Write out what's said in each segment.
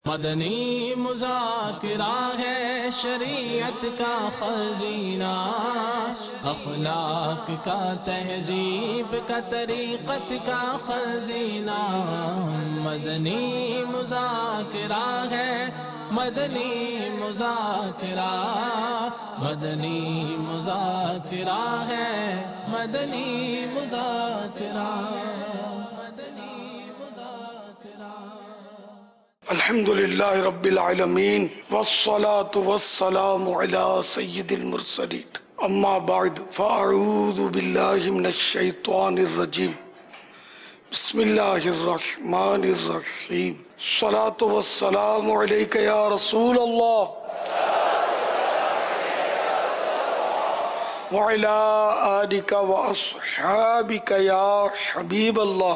مدنی مذاکرہ ہے شریعت کا خزینہ، اخلاق کا تہذیب کا طریقت کا خزینہ، مدنی مذاکرہ ہے، مدنی مذاکرہ، مدنی مذاکرہ ہے، مدنی مذاکرہ، مدنی مذاکرہ۔ الحمد للہ رب العالمین والصلاة والسلام علی سید المرسلین، اما بعد فاعوذ باللہ من الشیطان الرجیم، بسم اللہ الرحمن الرحیم، الصلاة والسلام علیک یا رسول اللہ وعلی آلک واصحابک یا حبیب اللہ۔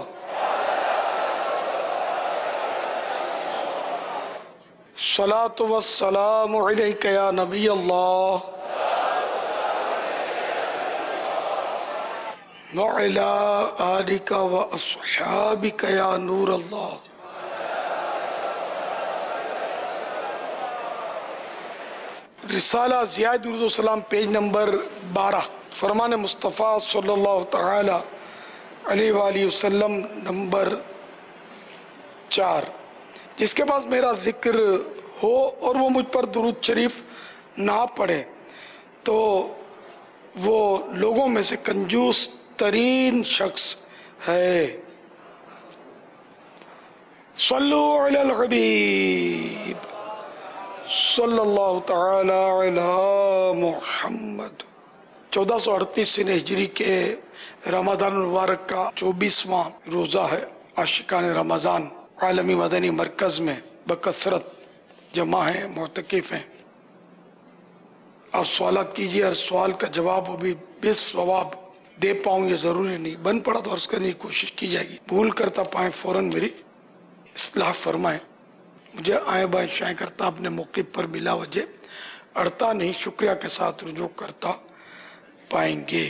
الصلاة والسلام علیک یا نبی اللہ وعلی آلک واصحابک یا نور اللہ۔ رسالہ زیاد اردو سلام پیج نمبر 12، فرمان مصطفیٰ صلی اللہ تعالی علیہ وآلہ وسلم نمبر 4۔ جس کے پاس میرا ذکر ہو اور وہ مجھ پر درود شریف نہ پڑھے تو وہ لوگوں میں سے کنجوس ترین شخص ہے۔ صلو علی الحبیب صلی اللہ تعالی علی محمد۔ 1438 ہجری کے رمضان المبارک کا 24واں روزہ ہے۔ عاشقان رمضان عالمی مدنی مرکز میں بکثرت جمع ہیں، معتکف ہیں۔ آپ سوالات کیجیے، ہر سوال کا جواب وہ بھی بے ثواب دے پاؤں یہ ضروری نہیں، بن پڑا تو عرض کرنے کی کوشش کی جائے گی، بھول کرتا پائیں فوراً میری اصلاح فرمائیں۔ مجھے آئیں بائیں شائیں کرتا اپنے موقع پر بلا وجہ اڑتا نہیں، شکریہ کے ساتھ رجوع کرتا پائیں گے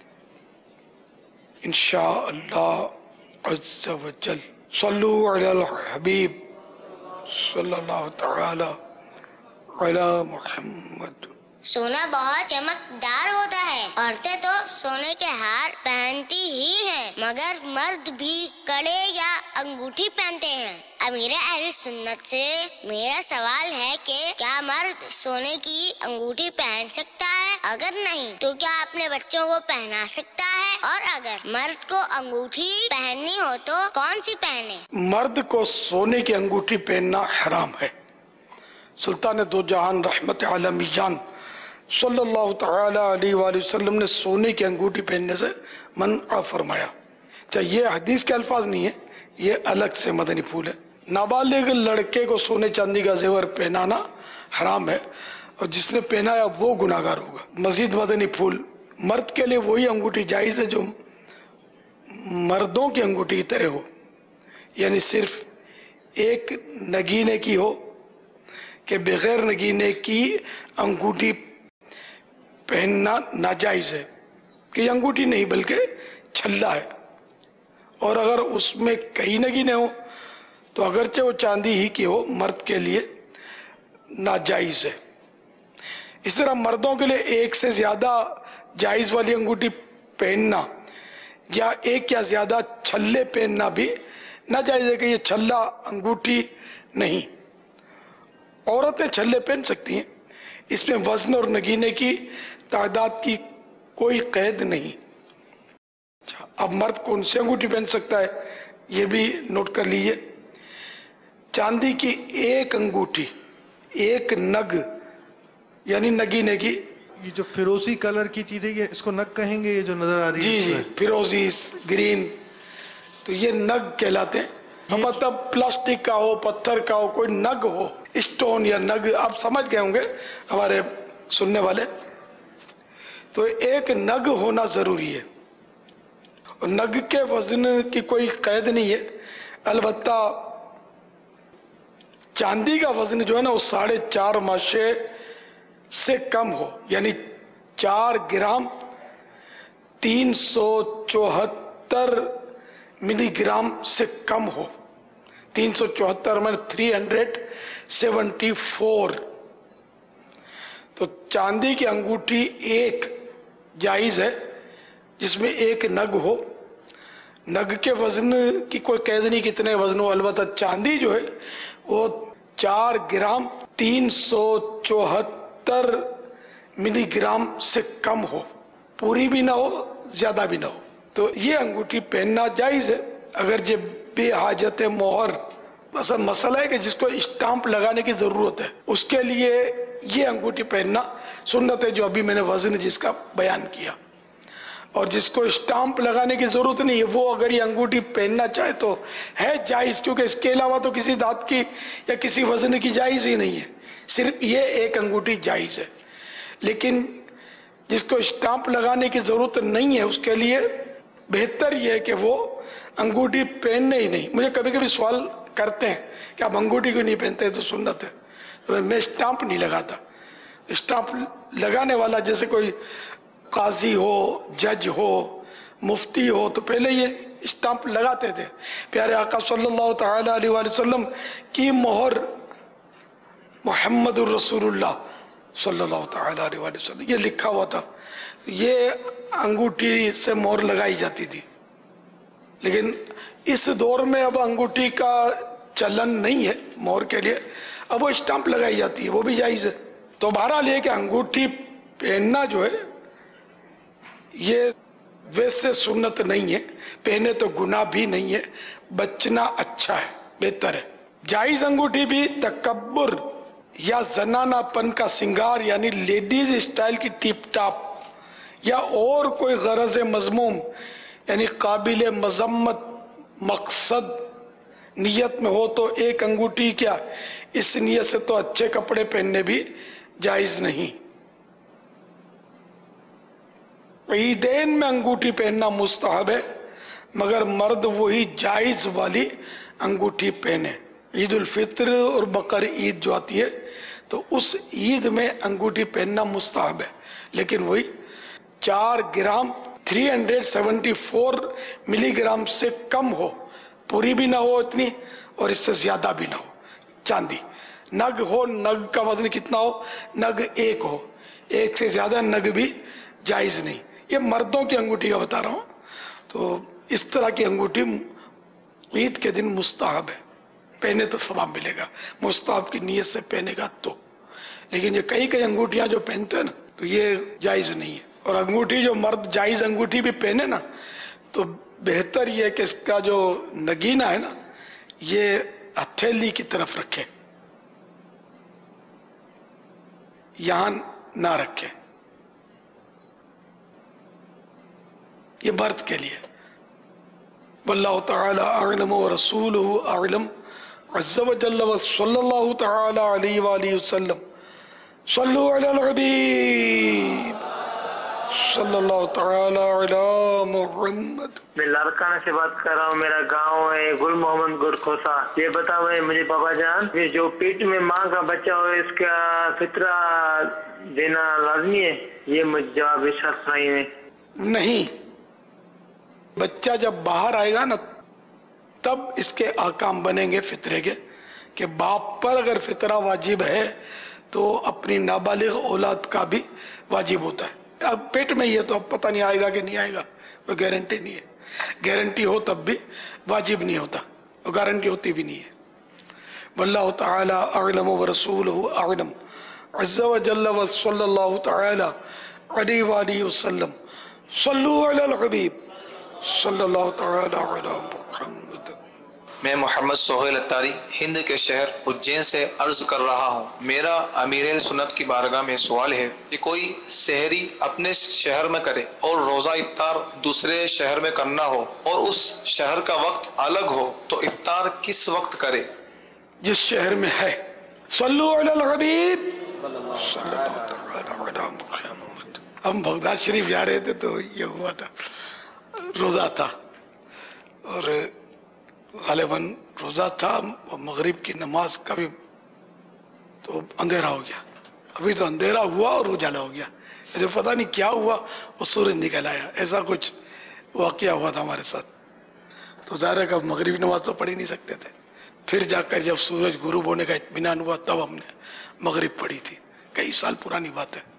انشاءاللہ عز و جل۔ صلو علی الحبیب صلی اللہ تعالی علی محمد۔ سونا بہت چمکدار ہوتا ہے، عورتیں تو سونے کے ہار پہنتی ہی ہیں، مگر مرد بھی کڑے یا انگوٹھی پہنتے ہیں۔ امیر اہل سنت سے میرا سوال ہے کہ کیا مرد سونے کی انگوٹھی پہن سکتا ہے؟ اگر نہیں تو کیا اپنے بچوں کو پہنا سکتا ہے؟ اور اگر مرد کو انگوٹھی پہننی ہو تو کون سی پہنے؟ مرد کو سونے کی انگوٹھی پہننا حرام ہے۔ سلطان دو جہان رحمت عالمی جان صلی اللہ تعالی علیہ وآلہ وسلم نے سونے کی انگوٹھی پہننے سے منع فرمایا۔ یہ حدیث کے الفاظ نہیں ہے، یہ الگ سے مدنی پھول ہے۔ نابالغ لڑکے کو سونے چاندی کا زیور پہنانا حرام ہے، اور جس نے پہنایا وہ گناہگار ہوگا۔ مزید مدنی پھول، مرد کے لیے وہی انگوٹھی جائز ہے جو مردوں کی انگوٹھی کی طرح ہو، یعنی صرف ایک نگینے کی ہو، کہ بغیر نگینے کی انگوٹھی پہننا ناجائز ہے، کہ یہ انگوٹھی نہیں بلکہ چھلا ہے۔ اور اگر اس میں کئی نگینے ہو تو اگرچہ وہ چاندی ہی کی ہو، مرد کے لیے ناجائز ہے۔ اس طرح مردوں کے لیے ایک سے زیادہ جائز والی انگوٹھی پہننا یا ایک یا زیادہ چھلے پہننا بھی ناجائز ہے، کہ یہ چھلا انگوٹھی نہیں۔ عورتیں چھلے پہن سکتی ہیں، اس میں وزن اور نگینے کی تعداد کی کوئی قید نہیں۔ اب مرد کون سی انگوٹھی پہن سکتا ہے یہ بھی نوٹ کر لیجئے۔ چاندی کی ایک انگوٹھی، ایک نگ یعنی نگینے کی، یہ جو فیروزی کلر کی چیزیں یہ اس کو نگ کہیں گے، یہ جو نظر آ رہی ہے جی فیروزی گرین، تو یہ نگ کہلاتے ہیں۔ مطلب پلاسٹک کا ہو، پتھر کا ہو، کوئی نگ ہو، اسٹون یا نگ، آپ سمجھ گئے ہوں گے ہمارے سننے والے، تو ایک نگ ہونا ضروری ہے۔ اور نگ کے وزن کی کوئی قید نہیں ہے، البتہ چاندی کا وزن جو ہے نا وہ 4.5 ماشے سے کم ہو، یعنی 4 گرام 374 ملی گرام سے کم ہو، 374 میں 374. تو چاندی کی انگوٹھی ایک جائز ہے جس میں ایک نگ ہو. نگ کے وزن کی کوئی قید نہیں کتنے وزن ہو، البتہ چاندی جو ہے وہ 4 گرام 374 ملی گرام سے کم ہو، پوری بھی نہ ہو زیادہ بھی نہ ہو. تو یہ انگوٹھی پہننا جائز ہے اگر یہ بے حاجت مہر. اصل مسئلہ ہے کہ جس کو اسٹامپ لگانے کی ضرورت ہے اس کے لیے یہ انگوٹھی پہننا سنت ہے، جو ابھی میں نے وزن جس کا بیان کیا. اور جس کو اسٹامپ لگانے کی ضرورت نہیں ہے وہ اگر یہ انگوٹھی پہننا چاہے تو ہے جائز، کیونکہ اس کے علاوہ تو کسی دھات کی یا کسی وزن کی جائز ہی نہیں ہے، صرف یہ ایک انگوٹھی جائز ہے. لیکن جس کو اسٹامپ لگانے کی ضرورت نہیں ہے اس کے لیے بہتر یہ ہے کہ وہ انگوٹھی پہننے ہی نہیں. مجھے کبھی کبھی سوال کرتے ہیں کہ آپ انگوٹھی کیوں نہیں پہنتے، تو سنت ہے. میں اسٹامپ نہیں لگاتا. اسٹامپ لگانے والا جیسے کوئی قاضی ہو، جج ہو، مفتی ہو تو پہلے یہ اسٹامپ لگاتے تھے. پیارے آقا صلی اللہ تعالی علیہ وآلہ وسلم کی مہر محمد الرسول اللہ صلی اللہ تعالی علیہ وآلہ وسلم یہ لکھا ہوا تھا. یہ انگوٹھی سے مہر لگائی جاتی تھی. لیکن اس دور میں اب انگوٹھی کا چلن نہیں ہے مہر کے لیے، اب وہ اسٹامپ لگائی جاتی ہے، وہ بھی جائز ہے. تو بہرحال یہ کہ انگوٹھی پہننا جو ہے یہ ویسے سنت نہیں ہے، پہنے تو گناہ بھی نہیں ہے، بچنا اچھا ہے، بہتر ہے. جائز انگوٹھی بھی تکبر یا زنانہ پن کا سنگار یعنی لیڈیز اسٹائل کی ٹیپ ٹاپ یا اور کوئی غرض مذموم یعنی قابل مذمت مقصد نیت میں ہو تو ایک انگوٹھی کیا اس نیت سے تو اچھے کپڑے پہننے بھی جائز نہیں. عیدین میں انگوٹھی پہننا مستحب ہے مگر مرد وہی جائز والی انگوٹھی پہنے. عید الفطر اور بقر عید جو آتی ہے تو اس عید میں انگوٹھی پہننا مستحب ہے، لیکن وہی 4 گرام 374 ملی گرام سے کم ہو، پوری بھی نہ ہو اتنی اور اس سے زیادہ بھی نہ ہو. چاندی نگ ہو، نگ کا وزن کتنا ہو، نگ ایک ہو، ایک سے زیادہ نگ بھی جائز نہیں. یہ مردوں کی انگوٹھی کا بتا رہا ہوں. تو اس طرح کی انگوٹھی عید کے دن مستحب ہے، پہنے تو ثواب ملے گا مستحب کی نیت سے پہنے گا تو. لیکن یہ کئی انگوٹھیاں جو پہنتے ہیں نا تو یہ جائز نہیں ہے. اور انگوٹھی جو مرد جائز انگوٹھی بھی پہنے نا تو بہتر یہ کہ اس کا جو نگینہ ہے نا یہ ہتھیلی کی طرف رکھے، یہاں نہ رکھے. یہ مرد کے لیے. واللہ تعالی اعلم ورسولہ اعلم عز وجل وصلی اللہ تعالی علیہ وآلہ وسلم. صلو علی الحبیب صلی اللہ تعالی علی محمد. میں لاڑکانہ سے بات کر رہا ہوں، میرا گاؤں ہے گل محمد گڑ کھوسا. یہ بتاؤ مجھے بابا جان، یہ جو پیٹ میں ماں کا بچہ ہو اس کا فطرہ دینا لازمی ہے؟ یہ مجھے جواب ارشاد فرمائیے. نہیں، بچہ جب باہر آئے گا نا تب اس کے احکام بنیں گے فطرے کے کہ باپ پر اگر فطرہ واجب ہے تو اپنی نابالغ اولاد کا بھی واجب ہوتا ہے. اب پیٹ میں یہ تو اب پتہ نہیں آئے گا کہ نہیں آئے گا، کوئی گارنٹی نہیں ہے. گارنٹی ہو تب بھی واجب نہیں ہوتا، اور گارنٹی ہوتی بھی نہیں ہے. واللہ تعالی اعلم ورسولہ اعلم عز وجل وصلی اللہ تعالی علیہ وآلہ وسلم. صلو علی الحبیب صلی اللہ تعالی علی محمد. میں محمد سہیل اتاری ہند کے شہر اجین سے عرض کر رہا ہوں. میرا امیر سنت کی بارگاہ میں سوال ہے کہ کوئی سحری اپنے شہر میں کرے اور روزہ افطار دوسرے شہر میں کرنا ہو اور اس شہر کا وقت الگ ہو تو افطار کس وقت کرے؟ جس شہر میں ہے. صلو علی الحبیب صلی اللہ تعالی علی محمد. ہم بغداد شریف جا رہے تھے تو یہ ہوا تھا، روزہ تھا اور غالباً روزہ تھا، مغرب کی نماز کا بھی تو اندھیرا ہو گیا. ابھی تو اندھیرا ہوا اور اجالا ہو گیا، مجھے پتہ نہیں کیا ہوا، وہ سورج نکل آیا. ایسا کچھ واقعہ ہوا تھا ہمارے ساتھ. تو ظاہر ہے کہ مغربی نماز تو پڑھ ہی نہیں سکتے تھے، پھر جا کر جب سورج غروب ہونے کا اطمینان ہوا تب ہم نے مغرب پڑھی تھی. کئی سال پرانی بات ہے.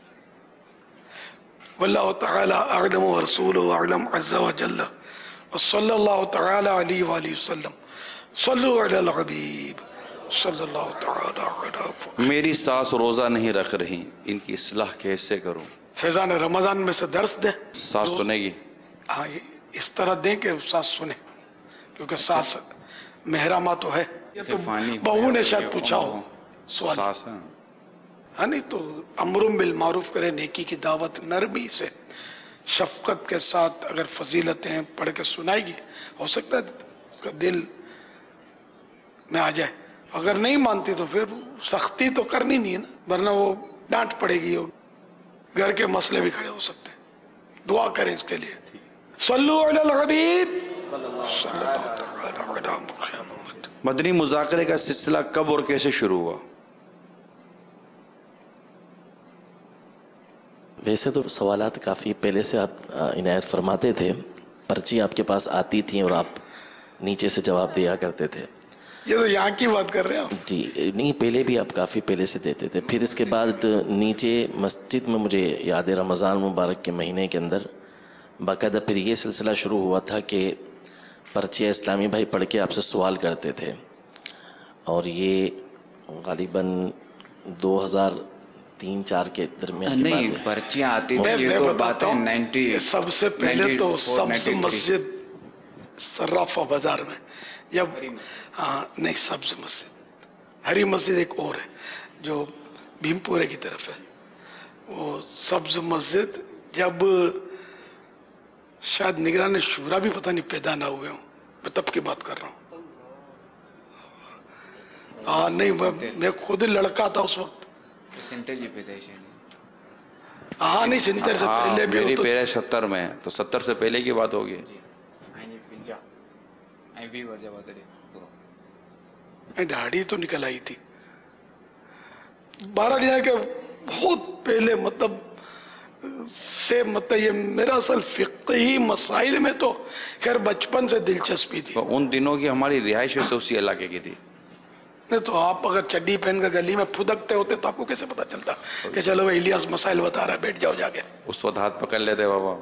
واللہ تعالی اعلم ورسولہ اعلم عز وجل وصلی اللہ تعالی علیہ وآلہ وسلم. صلو علی الحبیب صلی اللہ تعالی علیہ وسلم. میری ساس روزہ نہیں رکھ رہی، ان کی اصلاح کیسے کروں؟ فیضان رمضان میں سے درس دیں. ساس سنے گی؟ ہاں اس طرح دیں کہ ساس سنے، کیونکہ ساس محرمہ تو ہے. یہ تو بہو نے شاید پوچھا ہو سوال. ساس ہے. ہاں نہیں تو امر بالمعروف کرے، نیکی کی دعوت نرمی سے شفقت کے ساتھ اگر فضیلتیں پڑھ کے سنائے گی، ہو سکتا ہے اس کا دل میں آ جائے. اگر نہیں مانتی تو پھر سختی تو کرنی نہیں ہے نا، ورنہ وہ ڈانٹ پڑے گی، گھر کے مسئلے بھی کھڑے ہو سکتے ہیں. دعا کریں اس کے لیے. صلو علی الحبیب صلی اللہ تعالی علی محمد. مدنی مذاکرے کا سلسلہ کب اور کیسے شروع ہوا؟ ویسے تو سوالات کافی پہلے سے آپ عنایت فرماتے تھے، پرچی آپ کے پاس آتی تھیں اور آپ نیچے سے جواب دیا کرتے تھے. یہ تو یہاں کی بات کر رہے ہیں آپ. جی نہیں، پہلے بھی آپ کافی پہلے سے دیتے تھے. پھر اس کے بعد نیچے مسجد میں مجھے یاد ہے رمضان مبارک کے مہینے کے اندر باقاعدہ پھر یہ سلسلہ شروع ہوا تھا کہ پرچے اسلامی بھائی پڑھ کے آپ سے سوال کرتے تھے، اور یہ غالباً 2003-04 کے درمیان کی نہیں بات ہے. پرچیاں آتی تھی. میں یہ تو بتاتا بات ہے ہوں، 90 سب سے پہلے تو 94, سبز 93 مسجد صرافہ بازار میں، جب ہاں نہیں سبز مسجد، ہری مسجد ایک اور ہے جو بھیم پورے کی طرف ہے. وہ سبز مسجد جب شاید نگران شورا بھی پتہ نہیں پیدا نہ ہوئے ہوں، میں تب کی بات کر رہا ہوں. ہاں نہیں میں خود لڑکا تھا اس وقت. سنٹر جی پیدائش ہے. ہاں نہیں سنتر سے پہلے بھی میری ہو تو پیرے 70 میں ہے، تو 70 سے پہلے کی بات ہوگی. داڑھی تو نکل آئی تھی 12 دن کے بہت پہلے، مطلب یہ میرا اصل فقہی مسائل میں تو خیر بچپن سے دلچسپی تھی. تو ان دنوں کی ہماری رہائش سے اسی علاقے کی تھی. نہیں تو آپ اگر چڈی پہن کر گلی میں پھدکتے ہوتے تو آپ کو کیسے پتا چلتا کہ چلو الیاس مسائل بتا رہا ہے، بیٹھ جاؤ جا کے. اس وقت ہاتھ پکڑ لیتے بابا.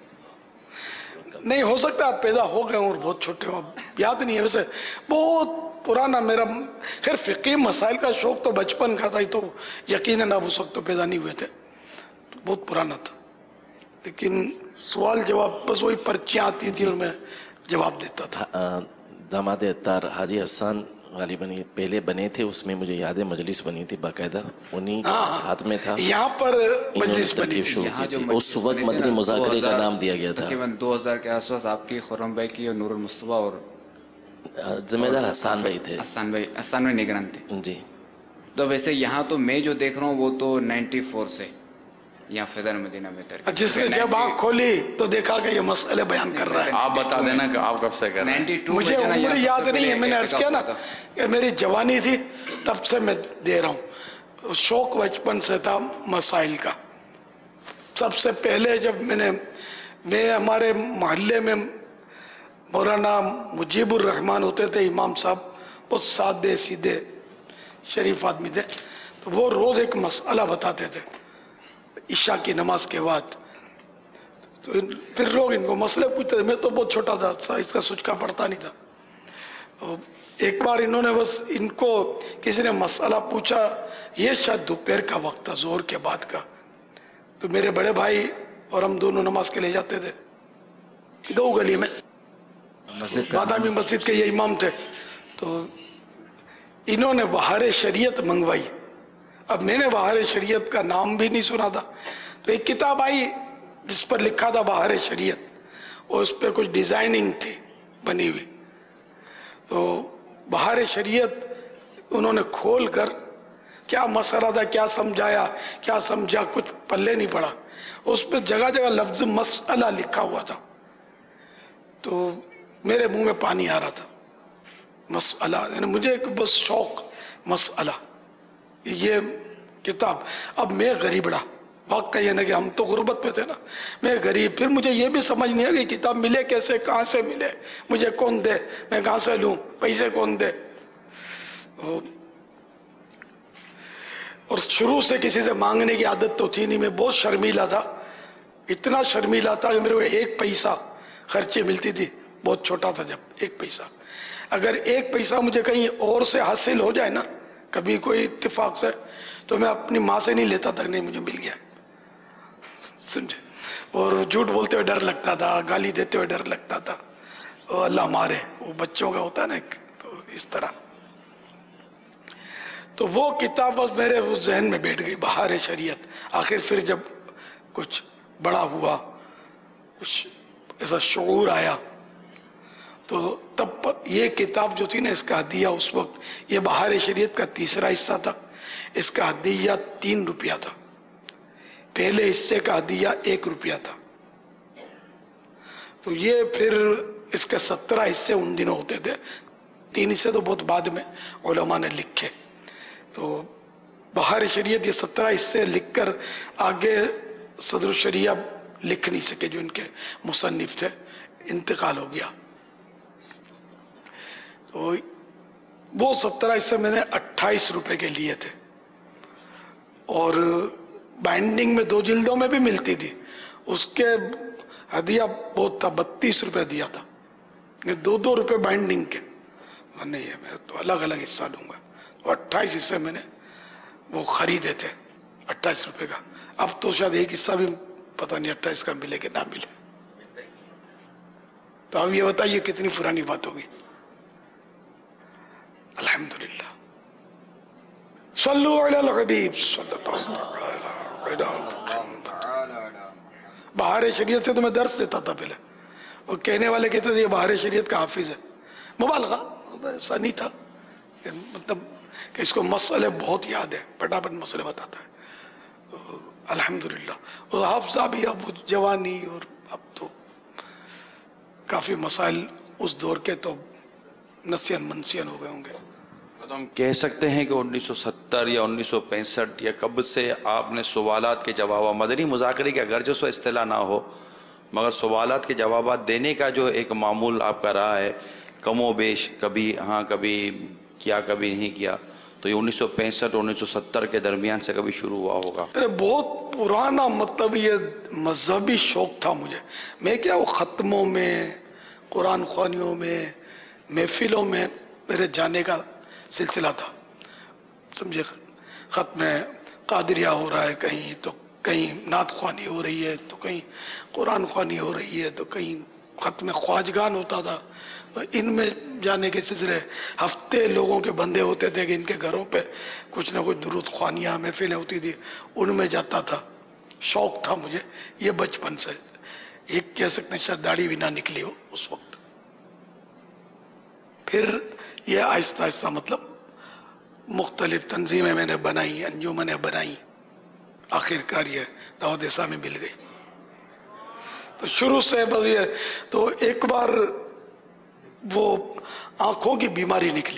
نہیں ہو سکتا آپ پیدا ہو گئے اور بہت چھوٹے ہو، یاد نہیں ہے. ویسے بہت پرانا میرا خیر فقہی مسائل کا شوق تو بچپن کا تھا ہی، تو یقیناً آپ اس وقت تو پیدا نہیں ہوئے تھے، بہت پرانا تھا. لیکن سوال جواب بس وہی پرچیاں آتی تھی اور میں جواب دیتا تھا. داماد اتار حاجی حسان غالباً یہ پہلے بنے تھے، اس میں مجھے یاد ہے مجلس بنی تھی باقاعدہ، انہی ہاتھ میں تھا. یہاں پر مجلس بنی ترتیب شروع کی تھی. اس وقت مدنی مذاکرے کا نام دیا گیا تھا. تقریباً 2000 کے آس پاس آپ کی خرم بھائی کی اور نور المصطفیٰ اور ذمہ دار حسان بھائی تھے. حسان بھائی نگران تھے. جی تو ویسے یہاں تو میں جو دیکھ رہا ہوں وہ تو 94 سے یہاں فیضان مدینہ میں ترک. جس نے جب آنکھ کھولی تو دیکھا کہ یہ مسئلے بیان کر رہا ہے. آپ بتا دینا کہ آپ کب سے کر رہے ہیں. 92 مجھے عمر یاد نہیں ہے، میں نے عرض کیا نا کہ میری جوانی تھی تب سے میں دے رہا ہوں. شوق بچپن سے تھا مسائل کا. سب سے پہلے جب میں ہمارے محلے میں مولانا مجیب الرحمان ہوتے تھے، امام صاحب بہت سادے سیدھے شریف آدمی تھے، تو وہ روز ایک مسئلہ بتاتے تھے عشاء کی نماز کے بعد. تو پھر لوگ ان کو مسئلے پوچھتے تھے. میں تو بہت چھوٹا تھا، اس کا سچکا پڑتا نہیں تھا. ایک بار انہوں نے بس ان کو کسی نے مسئلہ پوچھا، یہ شاید دوپہر کا وقت تھا، ظہر کے بعد کا. تو میرے بڑے بھائی اور ہم دونوں نماز کے لے جاتے تھے دو گلی میں، بادامی مسجد کے یہ امام تھے. تو انہوں نے بہار شریعت منگوائی. اب میں نے بہار شریعت کا نام بھی نہیں سنا تھا، تو ایک کتاب آئی جس پر لکھا تھا بہار شریعت، اور اس پہ کچھ ڈیزائننگ تھی بنی ہوئی. تو بہار شریعت انہوں نے کھول کر کیا مسئلہ تھا، کیا سمجھایا، کیا سمجھا، کچھ پلے نہیں پڑا. اس پہ جگہ جگہ لفظ مسئلہ لکھا ہوا تھا. تو میرے منہ میں پانی آ رہا تھا. مسئلہ یعنی مجھے ایک بس شوق مسئلہ، یہ کتاب. اب میں غریبڑا، وقت یہ نا کہ ہم تو غربت پہ تھے نا، میں غریب. پھر مجھے یہ بھی سمجھ نہیں ہے کہ کتاب ملے کیسے، کہاں سے ملے، مجھے کون دے، میں کہاں سے لوں، پیسے کون دے. اور شروع سے کسی سے مانگنے کی عادت تو تھی نہیں، میں بہت شرمیلا تھا، اتنا شرمیلا تھا کہ میرے کو 1 پیسہ خرچے ملتی تھی، بہت چھوٹا تھا جب 1 پیسہ، اگر 1 پیسہ مجھے کہیں اور سے حاصل ہو جائے نا، کبھی کوئی اتفاق سے، تو میں اپنی ماں سے نہیں لیتا تھا، نہیں مجھے مل گیا، سمجھے، اور جھوٹ بولتے ہوئے ڈر لگتا تھا، گالی دیتے ہوئے ڈر لگتا تھا، اللہ مارے، وہ بچوں کا ہوتا ہے نا، تو اس طرح۔ تو وہ کتاب بس میرے اس ذہن میں بیٹھ گئی، بہار شریعت۔ آخر پھر جب کچھ بڑا ہوا، کچھ ایسا شعور آیا، تو تب یہ کتاب جو تھی نا، اس کا ہدیہ اس وقت، یہ بہار شریعت کا تیسرا حصہ تھا، اس کا ہدیہ 3 روپیہ تھا، پہلے حصے کا ہدیہ 1 روپیہ تھا، تو یہ پھر اس کے 17 حصے ان دنوں ہوتے تھے، 3 حصے تو بہت بعد میں علماء نے لکھے، تو بہار شریعت یہ 17 حصے لکھ کر آگے صدر الشریعہ لکھ نہیں سکے، جو ان کے مصنف تھے، انتقال ہو گیا، تو وہ 17 حصے میں نے 28 روپے کے لیے تھے، اور بائنڈنگ میں 2 جلدوں میں بھی ملتی تھی، اس کے ہدیہ بہت تھا، 32 روپے دیا تھا، 2 روپے بائنڈنگ کے، نہیں ہے میں تو الگ الگ حصہ لوں گا، تو 28 حصے میں نے وہ خریدے تھے 28 روپے کا، اب تو شاید ایک حصہ بھی پتہ نہیں 28 کا ملے کہ نہ ملے، تو اب یہ بتائیے کتنی پرانی بات ہوگی۔ الحمدللہ، صلو علی الحبیب صلی اللہ علیہ وسلم۔ بہار شریعت سے تو میں درس دیتا تھا پہلے، وہ کہنے والے کہتے تھے یہ بہار شریعت کا حافظ ہے، مبالغہ، ایسا نہیں تھا، مطلب کہ اس کو مسئلے بہت یاد ہے، پٹاپٹ مسئلے بتاتا ہے، الحمدللہ۔ اور حافظہ بھی اب جوانی، اور اب تو کافی مسائل اس دور کے تو نسین منسین ہو گئے ہوں گے۔ تو ہم کہہ سکتے ہیں کہ 1970 یا 1965 یا کب سے آپ نے سوالات کے جواب، مدنی مذاکرے کے اگرچہ سو اصطلاح نہ ہو، مگر سوالات کے جوابات دینے کا جو ایک معمول آپ کا رہا ہے، کم و بیش، کبھی ہاں کبھی کیا کبھی نہیں کیا، تو یہ 1965 1970 کے درمیان سے کبھی شروع ہوا ہوگا؟ بہت پرانا، مطلب یہ مذہبی شوق تھا مجھے، میں کیا وہ ختموں میں، قرآن خوانیوں میں، محفلوں میں میرے جانے کا سلسلہ تھا، سمجھے، ختم قادریہ ہو رہا ہے کہیں، تو کہیں نعت خوانی ہو رہی ہے، تو کہیں قرآن خوانی ہو رہی ہے، تو کہیں ختم خواجگان ہوتا تھا، ان میں جانے کے سلسلے، ہفتے لوگوں کے بندے ہوتے تھے کہ ان کے گھروں پہ کچھ نہ کچھ درود خوانیاں محفلیں ہوتی تھی، ان میں جاتا تھا، شوق تھا مجھے یہ بچپن سے، یہ کہہ سکتے ہیں شاید داڑھی بھی نہ نکلی ہو اس وقت۔ پھر یہ آہستہ آہستہ مطلب مختلف تنظیمیں میں نے بنائی، انجمنیں بنائی، آخر کار یہ دعوت اسلامی مل گئی، تو شروع سے بس یہ، تو ایک بار وہ آنکھوں کی بیماری نکلی،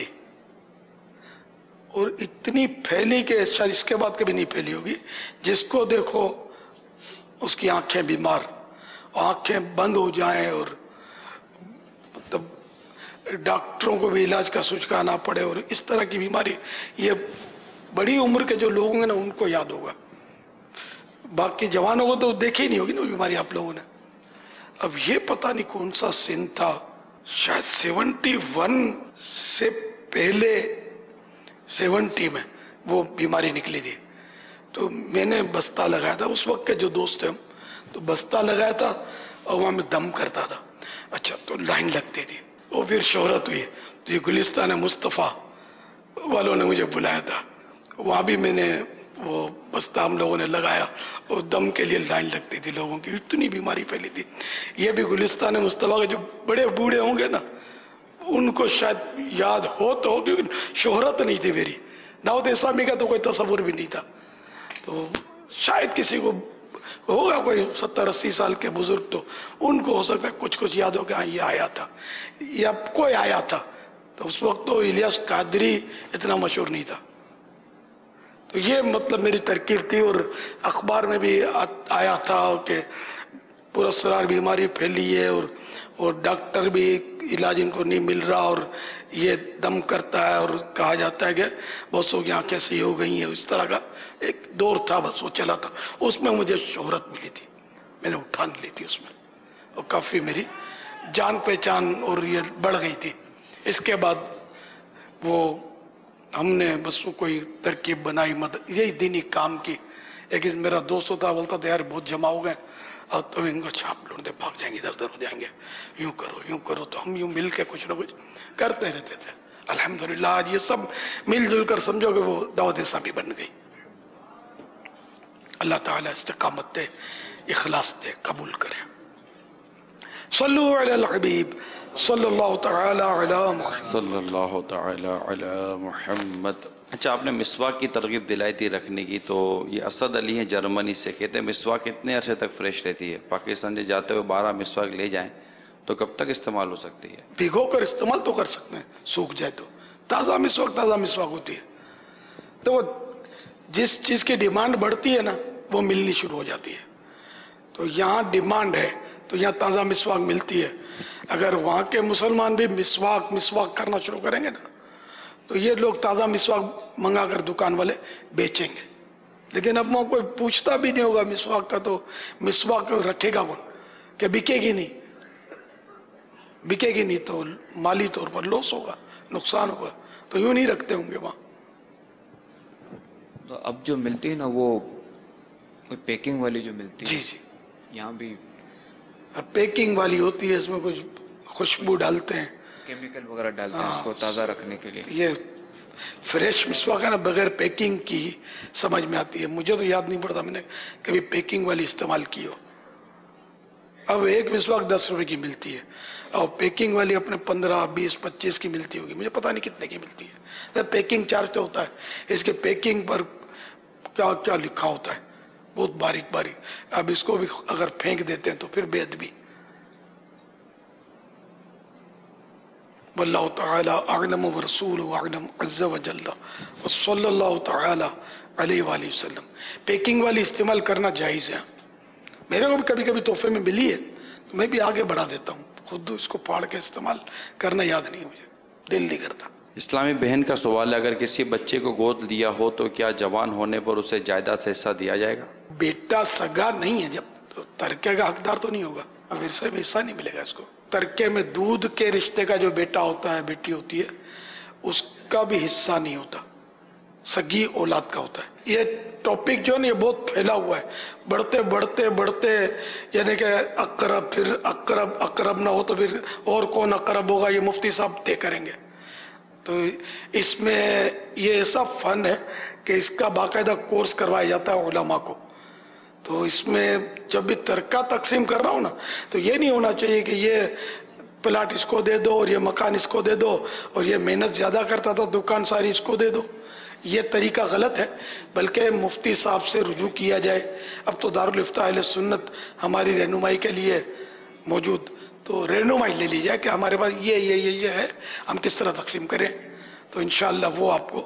اور اتنی پھیلی کہ شاید اس کے بعد کبھی نہیں پھیلی ہوگی، جس کو دیکھو اس کی آنکھیں بیمار، آنکھیں بند ہو جائیں، اور مطلب ڈاکٹروں کو بھی علاج کا سوچانا پڑے، اور اس طرح کی بیماری، یہ بڑی عمر کے جو لوگ ہیں نا ان کو یاد ہوگا، باقی جوانوں کو تو دیکھی نہیں ہوگی نا بیماری آپ لوگوں نے۔ اب یہ پتہ نہیں کون سا سن تھا، شاید 71 سے پہلے 70 میں وہ بیماری نکلی تھی، تو میں نے بستہ لگایا تھا، اس وقت کے جو دوست تھے ہم، تو بستہ لگایا تھا اور وہاں میں دم کرتا تھا، اچھا تو لائن لگتی تھی، اور پھر شہرت ہوئی، تو یہ گلستان مصطفیٰ والوں نے مجھے بلایا تھا، وہاں بھی میں نے وہ بستہ ہم لوگوں نے لگایا، اور دم کے لیے لائن لگتی تھی لوگوں کی، اتنی بیماری پھیلی تھی۔ یہ بھی گلستان مصطفیٰ کے جو بڑے بوڑھے ہوں گے نا، ان کو شاید یاد ہو تو ہو، کیونکہ شہرت نہیں تھی میری، دعوت اسلامی کا تو کوئی تصور بھی نہیں تھا، تو شاید کسی کو ہوگا کوئی 70-80 سال کے بزرگ، تو ان کو ہو سکتا ہے کچھ یاد ہو کہ ہاں یہ آیا تھا، یا کوئی آیا تھا، تو اس وقت تو الیاس قادری اتنا مشہور نہیں تھا، تو یہ مطلب میری ترکیب تھی، اور اخبار میں بھی آیا تھا کہ پورا سرار بیماری پھیلی ہے، اور ڈاکٹر بھی इलाज इनको नहीं मिल रहा और ये दम करता है और कहा जाता है कि बहुत सौ की आंखें सही हो गई हैं, इस तरह का एक दौर था, बस वो चला था। उसमें मुझे शोहरत मिली थी, मैंने उठान ली थी उसमें, और काफ़ी मेरी जान पहचान और ये बढ़ गई थी। इसके बाद वो हमने बस वो कोई तरकीब बनाई, मदद यही दीनी काम की। एक मेरा दोस्त होता, बोलता था यार बहुत जमा हो गए, अब तो इनको छाप लो दे, भाग जाएंगे, इधर उधर हो जाएंगे, यूं करो। तो हम यूं मिल के कुछ ना कुछ करते रहते थे। अल्हम्दुलिल्लाह आज ये सब मिलजुल कर समझो कि वो दावत इस्लामी बन गई। अल्लाह ताला इस्तिकामत दे, इखलास दे, कबूल करे। सल्लु अलल हबीब सल्लल्लाहु तआला अला मुहम्मद। अच्छा, आपने मिसवाक की तरगीब दिलाई थी रखने की, तो ये असद अली हैं जर्मनी से, कहते हैं मिसवाक कितने अरसे तक फ्रेश रहती है? पाकिस्तान से जाते हुए 12 मिसवाक ले जाएं तो कब तक इस्तेमाल हो सकती है? भिगो कर इस्तेमाल तो कर सकते हैं, सूख जाए तो। ताज़ा मिसवाक होती है। तो वो जिस चीज़ की डिमांड बढ़ती है ना, वो मिलनी शुरू हो जाती है। तो यहाँ डिमांड है तो यहाँ ताज़ा मिसवाक मिलती है। अगर वहाँ के मुसलमान भी मिसवाक करना शुरू करेंगे ना, तो ये लोग ताज़ा मिसवाक मंगा कर दुकान वाले बेचेंगे। लेकिन अब वहाँ कोई पूछता भी नहीं होगा मिसवाक का, तो मिसवाक रखेगा कौन? कि बिकेगी नहीं तो माली तौर पर लॉस होगा, नुकसान होगा, तो यूं नहीं रखते होंगे वहाँ। तो अब जो मिलती है ना, वो पैकिंग वाली जो मिलती है, जी यहाँ भी पैकिंग वाली होती है, इसमें कुछ खुशबू डालते हैं, केमिकल वगैरह डालते हैं उसको ताज़ा रखने के लिए। ये फ्रेश मिसवाक है ना, बगैर पैकिंग की समझ में आती है। मुझे तो याद नहीं पड़ता मैंने कभी पैकिंग वाली इस्तेमाल की हो। अब एक मिसवाक 10 रुपए की मिलती है और पैकिंग वाली अपने 15, 20, 25 की मिलती होगी, मुझे पता नहीं कितने की मिलती है। पैकिंग चार्ज तो होता है, इसके पैकिंग पर क्या क्या लिखा होता है, बहुत बारीक। अब इसको भी अगर फेंक देते हैं तो फिर बेअदबी। वल्लाहु तआला अअलम व रसूलुहु अअलम अज़्ज़ा व जल्ला व सल्लल्लाहु तआला अलैहि वसल्लम। पैकिंग वाली इस्तेमाल करना जायज़ है। मेरे को भी कभी कभी तोहफे में मिली है तो मैं भी आगे बढ़ा देता हूँ, खुद इसको फाड़ के इस्तेमाल करना याद नहीं, मुझे दिल नहीं करता। इस्लामी बहन का सवाल है, अगर किसी बच्चे को गोद लिया हो तो क्या जवान होने पर उसे जायदाद से हिस्सा दिया जाएगा? बेटा सगा नहीं है जब, तो तरके का हकदार तो नहीं होगा, अब इससे हिस्सा नहीं मिलेगा इसको। तरके में दूध के रिश्ते का जो बेटा होता है, बेटी होती है, उसका भी हिस्सा नहीं होता, सगी औलाद का होता है। ये टॉपिक जो है ना, ये बहुत फैला हुआ है। बढ़ते यानी कि अकरब, फिर अकरब ना हो तो फिर और कौन अकरब होगा, ये मुफ्ती साहब तय करेंगे। तो इसमें ये ऐसा फन है कि इसका बाकायदा कोर्स करवाया जाता है उलमा को। तो इसमें जब भी तरका तकसीम कर रहा हूं ना, तो ये नहीं होना चाहिए कि ये प्लाट इसको दे दो और ये मकान इसको दे दो और ये मेहनत ज्यादा करता था दुकान सारी इसको दे दो। ये तरीका गलत है, बल्कि मुफ्ती साहब से रुजू किया जाए। अब तो दारुल इफ्ता अहले सुन्नत हमारी रहनुमाई के लिए मौजूद, तो रहनुमाई ले ली जाए कि हमारे पास ये है, हम किस तरह तकसीम करें। तो इंशाअल्लाह वो आपको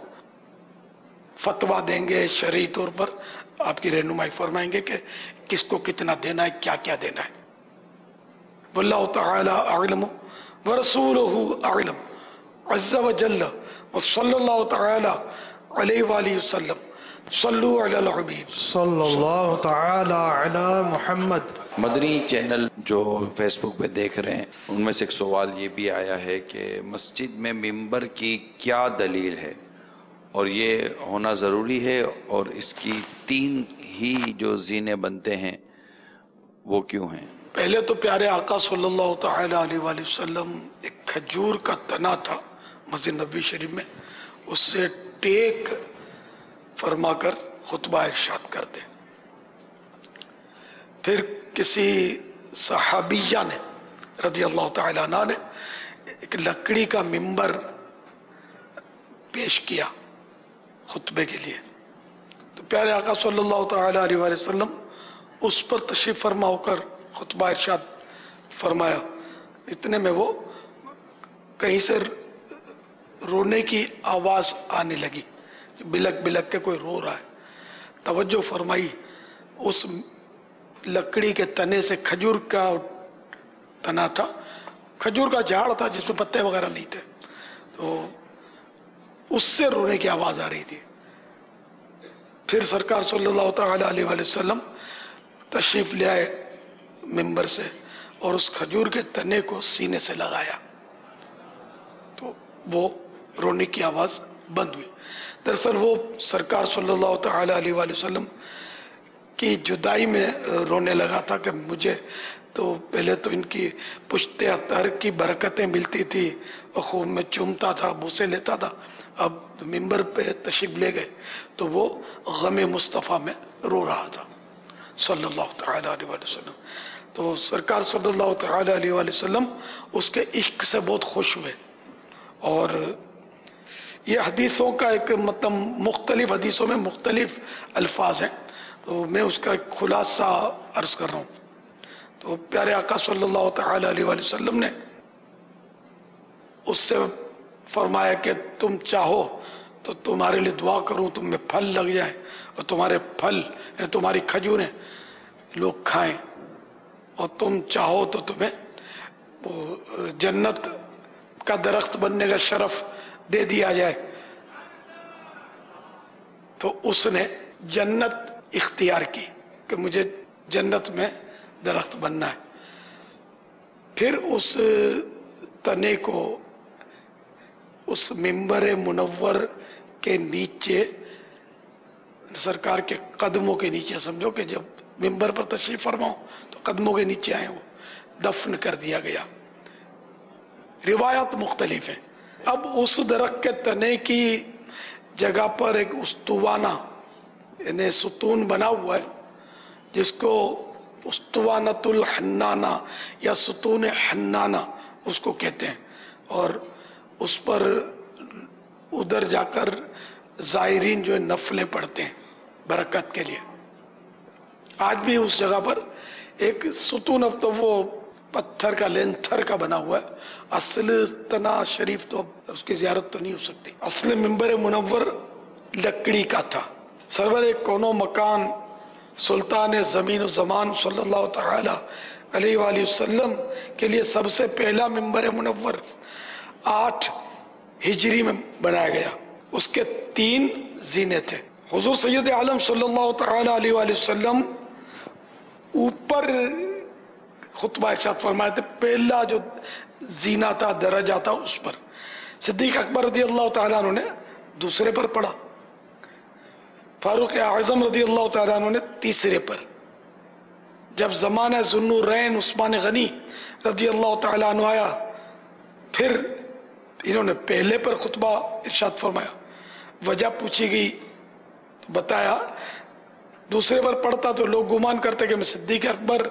फतवा देंगे, शरई तौर पर आपकी रहनुमाई फरमाएंगे कि किसको कितना देना है, क्या क्या देना है। वल्लाहु तआला अअलम व रसूलुहु अअलम अज़्ज़ा व जल्ला व सल्लल्लाहु तआला अलैहि वसल्लम। सल्लु अलल हबीब सल्लल्लाहु तआला अला मुहम्मद। मदनी चैनल जो फेसबुक पे देख रहे हैं, उनमें से एक सवाल ये भी आया है कि मस्जिद में मिंबर की क्या दलील है और ये होना ज़रूरी है, और इसकी 3 ही जो ज़ीने बनते हैं वो क्यों हैं? पहले तो प्यारे आका सल्लल्लाहु तआला अलैहि वसल्लम एक खजूर का तना था मस्जिद नबवी शरीफ में, उससे टेक फरमाकर खुतबा इरशाद करते। फिर किसी सहाबिया ने रज़ी अल्लाह तआला अन्हा ने एक लकड़ी का मिंबर पेश किया खुतबे के लिए, तो प्यारे आका सल्लल्लाहु तआला अलैहि वसल्लम उस पर तशरीफ फरमा होकर खुतबा इरशाद फरमाया। इतने में वो कहीं से रोने की आवाज आने लगी, बिलक के कोई रो रहा है। तवज्जो फरमाई, उस लकड़ी के तने से, खजूर का तना था, کھجور کا جھاڑ تھا جس میں پتے وغیرہ نہیں تھے، تو اس سے رونے کی آواز آ رہی تھی۔ پھر سرکار صلی اللہ تعالی علیہ وآلہ وسلم تشریف لے آئے ممبر سے اور اس کھجور کے تنے کو سینے سے لگایا تو وہ رونے کی آواز بند ہوئی۔ دراصل وہ سرکار صلی اللہ تعالی علیہ وآلہ وسلم کی جدائی میں رونے لگا تھا کہ مجھے تو پہلے تو ان کی پشت اطہر کی برکتیں ملتی تھی اور خوب میں چومتا تھا، بوسے لیتا تھا، اب ممبر پہ تشریف لے گئے تو وہ غم مصطفیٰ میں رو رہا تھا صلی اللہ تعالی علیہ وآلہ وسلم۔ تو سرکار صلی اللہ تعالی علیہ وآلہ وسلم اس کے عشق سے بہت خوش ہوئے، اور یہ حدیثوں کا ایک مطلب مختلف حدیثوں میں مختلف الفاظ ہیں، تو میں اس کا ایک خلاصہ عرض کر رہا ہوں۔ تو پیارے آقا صلی اللہ تعالی علیہ وآلہ وسلم نے اس سے فرمایا کہ تم چاہو تو تمہارے لیے دعا کروں تم میں پھل لگ جائے اور تمہارے پھل یعنی تمہاری کھجوریں لوگ کھائیں، اور تم چاہو تو تمہیں جنت کا درخت بننے کا شرف دے دیا جائے۔ تو اس نے جنت اختیار کی کہ مجھے جنت میں درخت بننا ہے۔ پھر اس تنے کو اس ممبر منور کے نیچے، سرکار کے قدموں کے نیچے، سمجھو کہ جب ممبر پر تشریف فرماؤ تو قدموں کے نیچے آئے، وہ دفن کر دیا گیا۔ روایات مختلف ہیں۔ اب اس درخت کے تنے کی جگہ پر ایک استوانہ یعنی ستون بنا ہوا ہے جس کو استوانۃ الحنانہ یا ستون حنانہ اس کو کہتے ہیں، اور اس پر ادھر جا کر زائرین جو نفلیں پڑھتے ہیں برکت کے لیے۔ آج بھی اس جگہ پر ایک ستون، اب تو وہ پتھر کا لینتھر کا بنا ہوا ہے، اصل تنا شریف تو اب اس کی زیارت تو نہیں ہو سکتی۔ اصل ممبر منور لکڑی کا تھا۔ سرور کونو مکان سلطان زمین و زمان صلی اللہ تعالی علیہ وآلہ وسلم کے لیے سب سے پہلا ممبر منور 8 ہجری میں بنایا گیا۔ اس کے 3 زینے تھے۔ حضور سید عالم صلی اللہ تعالی علیہ وآلہ وسلم اوپر خطبہ ارشاد فرمائے تھے، پہلا جو زینہ تھا درجہ تھا اس پر، صدیق اکبر رضی اللہ تعالیٰ عنہ نے دوسرے پر پڑھا، فاروق اعظم رضی اللہ تعالیٰ عنہ نے تیسرے پر، جب زمانہ ذوالنورین عثمان غنی رضی اللہ تعالیٰ عنہ آیا پھر انہوں نے پہلے پر خطبہ ارشاد فرمایا۔ وجہ پوچھی گئی تو بتایا دوسرے پر پڑھتا تو لوگ گمان کرتے کہ میں صدیق اکبر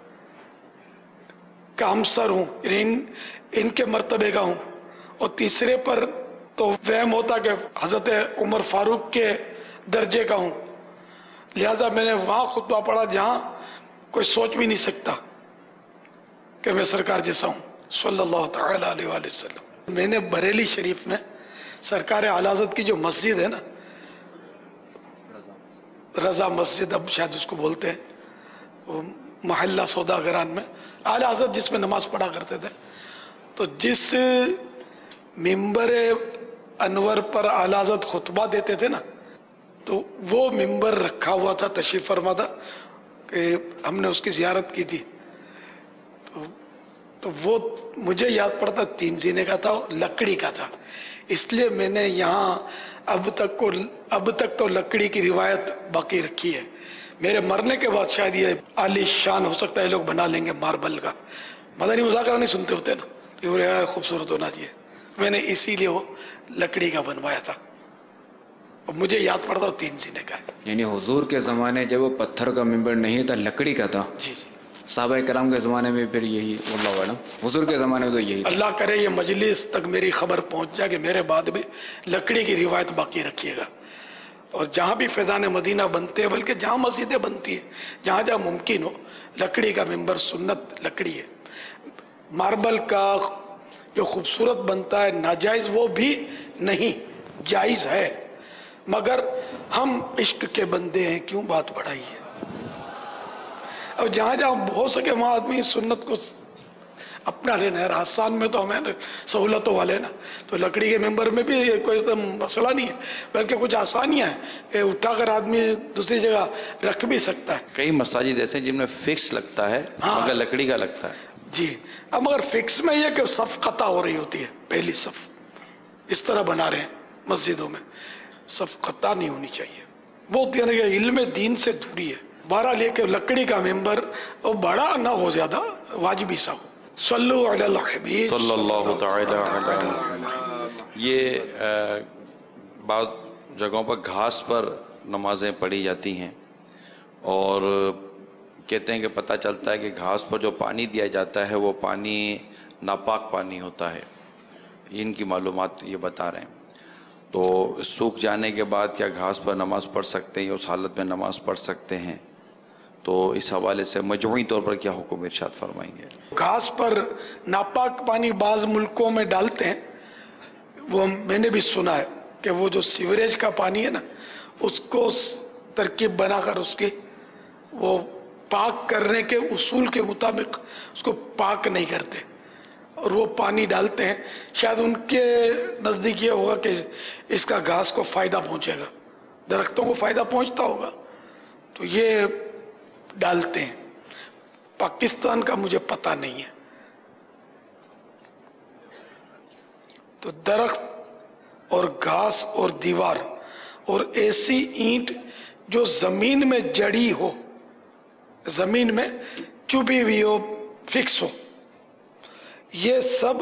کا ہمسر ہوں، ان کے مرتبے کا ہوں، اور تیسرے پر تو وہم ہوتا کہ حضرت عمر فاروق کے درجے کا ہوں، لہذا میں نے وہاں خطبہ پڑھا جہاں کوئی سوچ بھی نہیں سکتا کہ میں سرکار جیسا ہوں صلی اللہ تعالی علیہ وآلہ وسلم۔ میں نے بریلی شریف میں سرکار اعلی حضرت کی جو مسجد ہے نا، رضا مسجد اب شاید اس کو بولتے ہیں، وہ محلہ سوداگران میں اعلی حضرت جس میں نماز پڑھا کرتے تھے، تو جس ممبر انور پر اعلی حضرت خطبہ دیتے تھے نا، تو وہ ممبر رکھا ہوا تھا، تشریف فرما تھا کہ ہم نے اس کی زیارت کی تھی، تو وہ مجھے یاد پڑتا 3 زینے کا تھا، لکڑی کا تھا، اس لیے میں نے یہاں اب تک تو لکڑی کی روایت باقی رکھی ہے۔ میرے مرنے کے بعد شاید یہ عالی شان ہو سکتا ہے لوگ بنا لیں گے ماربل کا، مدنی مذاکرہ نہیں سنتے ہوتے نا، یہ خوبصورت ہونا چاہیے، میں نے اسی لیے وہ لکڑی کا بنوایا تھا، اور مجھے یاد پڑتا 3 زینے کا ہے۔ یعنی حضور کے زمانے جب وہ پتھر کا ممبر نہیں تھا، لکڑی کا تھا، جی جی، صحابہ کرام کے زمانے میں پھر یہی، اللہ عالم حضور کے زمانے میں تو یہی تھا۔ اللہ کرے یہ مجلس تک میری خبر پہنچ جائے کہ میرے بعد بھی لکڑی کی روایت باقی رکھیے گا، اور جہاں بھی فیضان مدینہ بنتے ہیں، بلکہ جہاں مسجدیں بنتی ہیں، جہاں جہاں ممکن ہو، لکڑی کا ممبر سنت لکڑی ہے۔ ماربل کا جو خوبصورت بنتا ہے ناجائز وہ بھی نہیں، جائز ہے، مگر ہم عشق کے بندے ہیں، کیوں بات بڑھائی ہے؟ اور جہاں جہاں ہو سکے وہاں آدمی سنت کو अपना लेना है। आसान में तो हमें सहूलतों वाले ना, तो लकड़ी के मेंबर में भी कोई मसला नहीं है, बल्कि कुछ आसानियां हैं, उठाकर आदमी दूसरी जगह रख भी सकता है। कई मसाजिद ऐसे हैं जिनमें फिक्स लगता है, हाँ। मगर लकड़ी का लगता है। जी, अब मगर फिक्स में यह कि सफ कता हो रही होती है, पहली सफ इस तरह बना रहे हैं मस्जिदों में, सफ कता नहीं होनी चाहिए। बहुत यानी कि इल्म दीन से दूरी है। बहरहाल लेके लकड़ी का मेंबर और बड़ा ना हो, ज्यादा वाजिबी सा हो। सल्लु अलल हबीब सल्लल्लाहु तआला अलैहि वसल्लम। ये बाद जगहों पर घास पर नमाजें पढ़ी जाती हैं और कहते हैं कि पता चलता है कि घास पर जो पानी दिया जाता है वो पानी नापाक पानी होता है। इनकी मालूमात ये बता रहे हैं। तो सूख जाने के बाद क्या घास पर नमाज पढ़ सकते हैं, उस हालत में नमाज पढ़ सकते हैं? तो इस हवाले से मजमूई तौर पर क्या हुक्म इरशाद फरमाएंगे? घास पर नापाक पानी बाज मुल्कों में डालते हैं, वो मैंने भी सुना है कि वो जो सीवरेज का पानी है ना, उसको तरकीब बनाकर उसकी वो पाक करने के उसूल के मुताबिक उसको पाक नहीं करते और वो पानी डालते हैं। शायद उनके नजदीक ये होगा कि इसका घास को फायदा पहुंचेगा, दरख्तों को फायदा पहुंचता होगा, तो ये डालते हैं। पाकिस्तान का मुझे पता नहीं है। तो दरख्त और घास और दीवार और ऐसी ईंट जो जमीन में जड़ी हो, जमीन में चुभी हुई हो, फिक्स हो, ये सब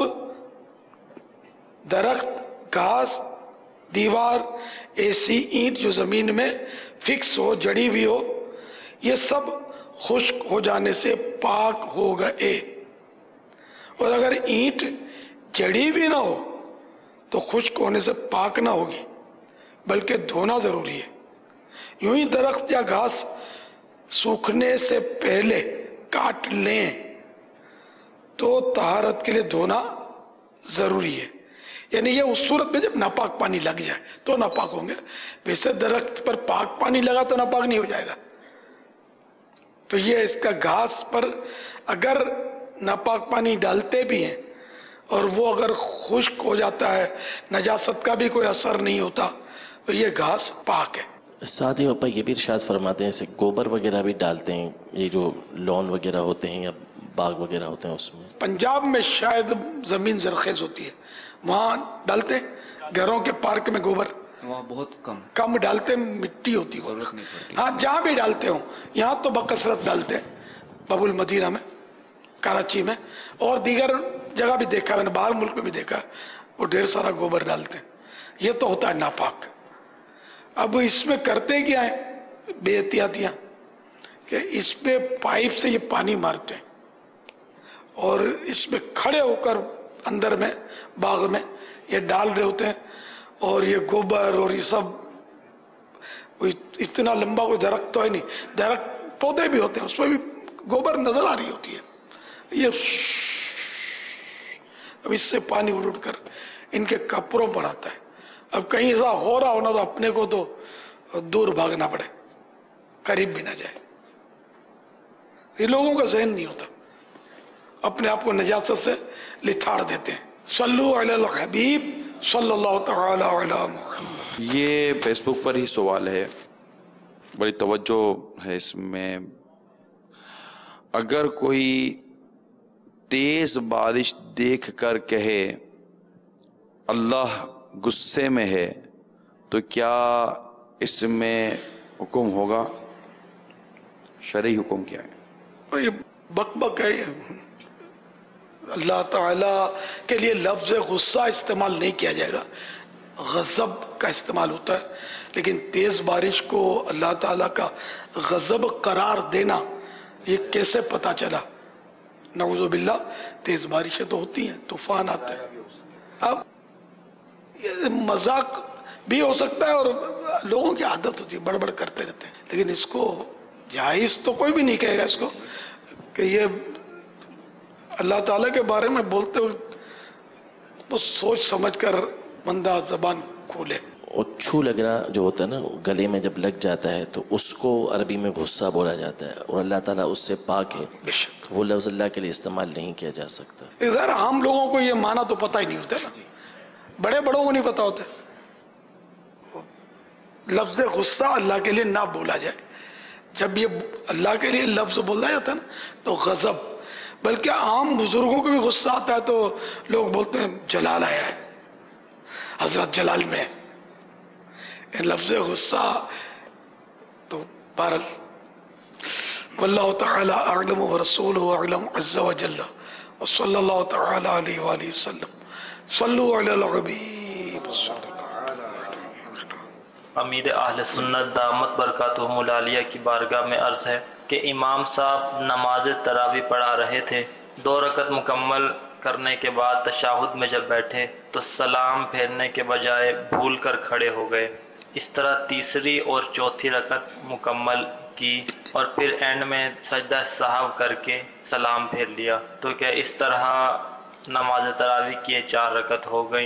दरख्त, घास, दीवार, ऐसी ईंट जो जमीन में फिक्स हो, जड़ी हुई हो, ये सब खुश्क हो जाने से पाक हो गए। और अगर ईंट जड़ी हुई ना हो तो खुश्क होने से पाक ना होगी, बल्कि धोना जरूरी है। यूं ही दरख्त या घास सूखने से पहले काट लें तो तहारत के लिए धोना जरूरी है। यानी ये उस सूरत में जब नापाक पानी लग जाए तो नापाक होंगे। वैसे दरख्त पर पाक पानी लगा तो नापाक नहीं हो जाएगा। तो ये इसका घास पर अगर नापाक पानी डालते भी हैं और वो अगर खुश्क हो जाता है, नजासत का भी कोई असर नहीं होता, तो ये घास पाक है। साथ ही पापा ये भी इरशाद फरमाते हैं, जैसे गोबर वगैरह भी डालते हैं, ये जो लॉन वगैरह होते हैं या बाग वगैरह होते हैं उसमें। पंजाब में शायद जमीन जरखेज होती है, वहां डालते हैं। घरों के पार्क में गोबर वहाँ बहुत कम डालते, मिट्टी होती है, जरूरत नहीं पड़ती। हाँ, जहां भी डालते हो, यहाँ तो बकसरत डालते हैं, बबुल मदीना में, कराची में और दीगर जगह भी देखा मैंने, बाहर मुल्क में भी देखा, वो ढेर सारा गोबर डालते हैं। ये तो होता है नापाक। अब इसमें करते क्या है बेहतियातियां कि इसमें पाइप से ये पानी मारते हैं और इसमें खड़े होकर अंदर में बाग में ये डाल रहे होते हैं और ये गोबर और ये सब, इतना लंबा कोई दरख्त तो है नहीं, दरख्त पौधे भी होते हैं उसमें भी गोबर नजर आ रही होती है। ये अब इससे पानी उड़ कर इनके कपड़ों पर आता है। अब कहीं ऐसा हो रहा हो ना तो अपने को तो दूर भागना पड़े, करीब भी ना जाए। ये लोगों का ज़हन नहीं होता, अपने आप को नजासत से लिथाड़ देते हैं। सल्लु अलल हबीब सल्लल्लाहु तआला अलैहि वसल्लम। ये फेसबुक पर ही सवाल है, बड़ी तवज्जो है इसमें। अगर कोई तेज बारिश देख कर कहे अल्लाह गुस्से में है तो क्या इसमें हुक्म होगा? शरई हुक्म क्या है? ये बकबक है। अल्लाह ताला के लिए लफ्ज गुस्सा इस्तेमाल नहीं किया जाएगा, गजब का इस्तेमाल होता है। लेकिन तेज बारिश को अल्लाह ताला का गजब करार देना, ये कैसे पता चला? नऊजुबिल्लाह, तेज बारिशें तो होती हैं, तूफान आते हैं। अब ये मजाक भी हो सकता है और लोगों की आदत होती है, बड़बड़ करते रहते हैं। लेकिन इसको जायज तो कोई भी नहीं कहेगा इसको कि ये अल्लाह ताला के बारे में बोलते हुए वो सोच समझ कर बंदा जबान खोले। اچھو لگنا جو ہوتا ہے نا گلے میں جب لگ جاتا ہے تو اس کو عربی میں غصہ بولا جاتا ہے، اور اللہ تعالیٰ اس سے پاک ہے، وہ لفظ اللہ کے لیے استعمال نہیں کیا جا سکتا۔ ظاہر عام لوگوں کو یہ معنی تو پتہ ہی نہیں ہوتا نا، بڑے بڑوں کو نہیں پتا ہوتا۔ لفظ غصہ اللہ کے لیے نہ بولا جائے، جب یہ اللہ کے لیے لفظ بولا جاتا ہے نا تو غضب، بلکہ عام بزرگوں کو بھی غصہ آتا ہے تو لوگ بولتے ہیں جلال آیا ہے، حضرت جلال میں لفظ غصہ تو بہرحال واللہ تعالی اعلم ورسولہ اعلم عز وجل وصلی اللہ تعالی علیہ وآلہ وسلم صلو علی الحبیب۔ امیر اہل سنت دامت برکاتہم العالیہ کی بارگاہ میں عرض ہے کہ امام صاحب نماز تراویح پڑھا رہے تھے، 2 رکعت مکمل کرنے کے بعد تشہد میں جب بیٹھے تو سلام پھیرنے کے بجائے بھول کر کھڑے ہو گئے، اس طرح تیسری اور چوتھی رکعت مکمل کی اور پھر اینڈ میں سجدہ سہو کر کے سلام پھیر لیا، تو کیا اس طرح نماز تراویح کی 4 رکعت ہو گئیں؟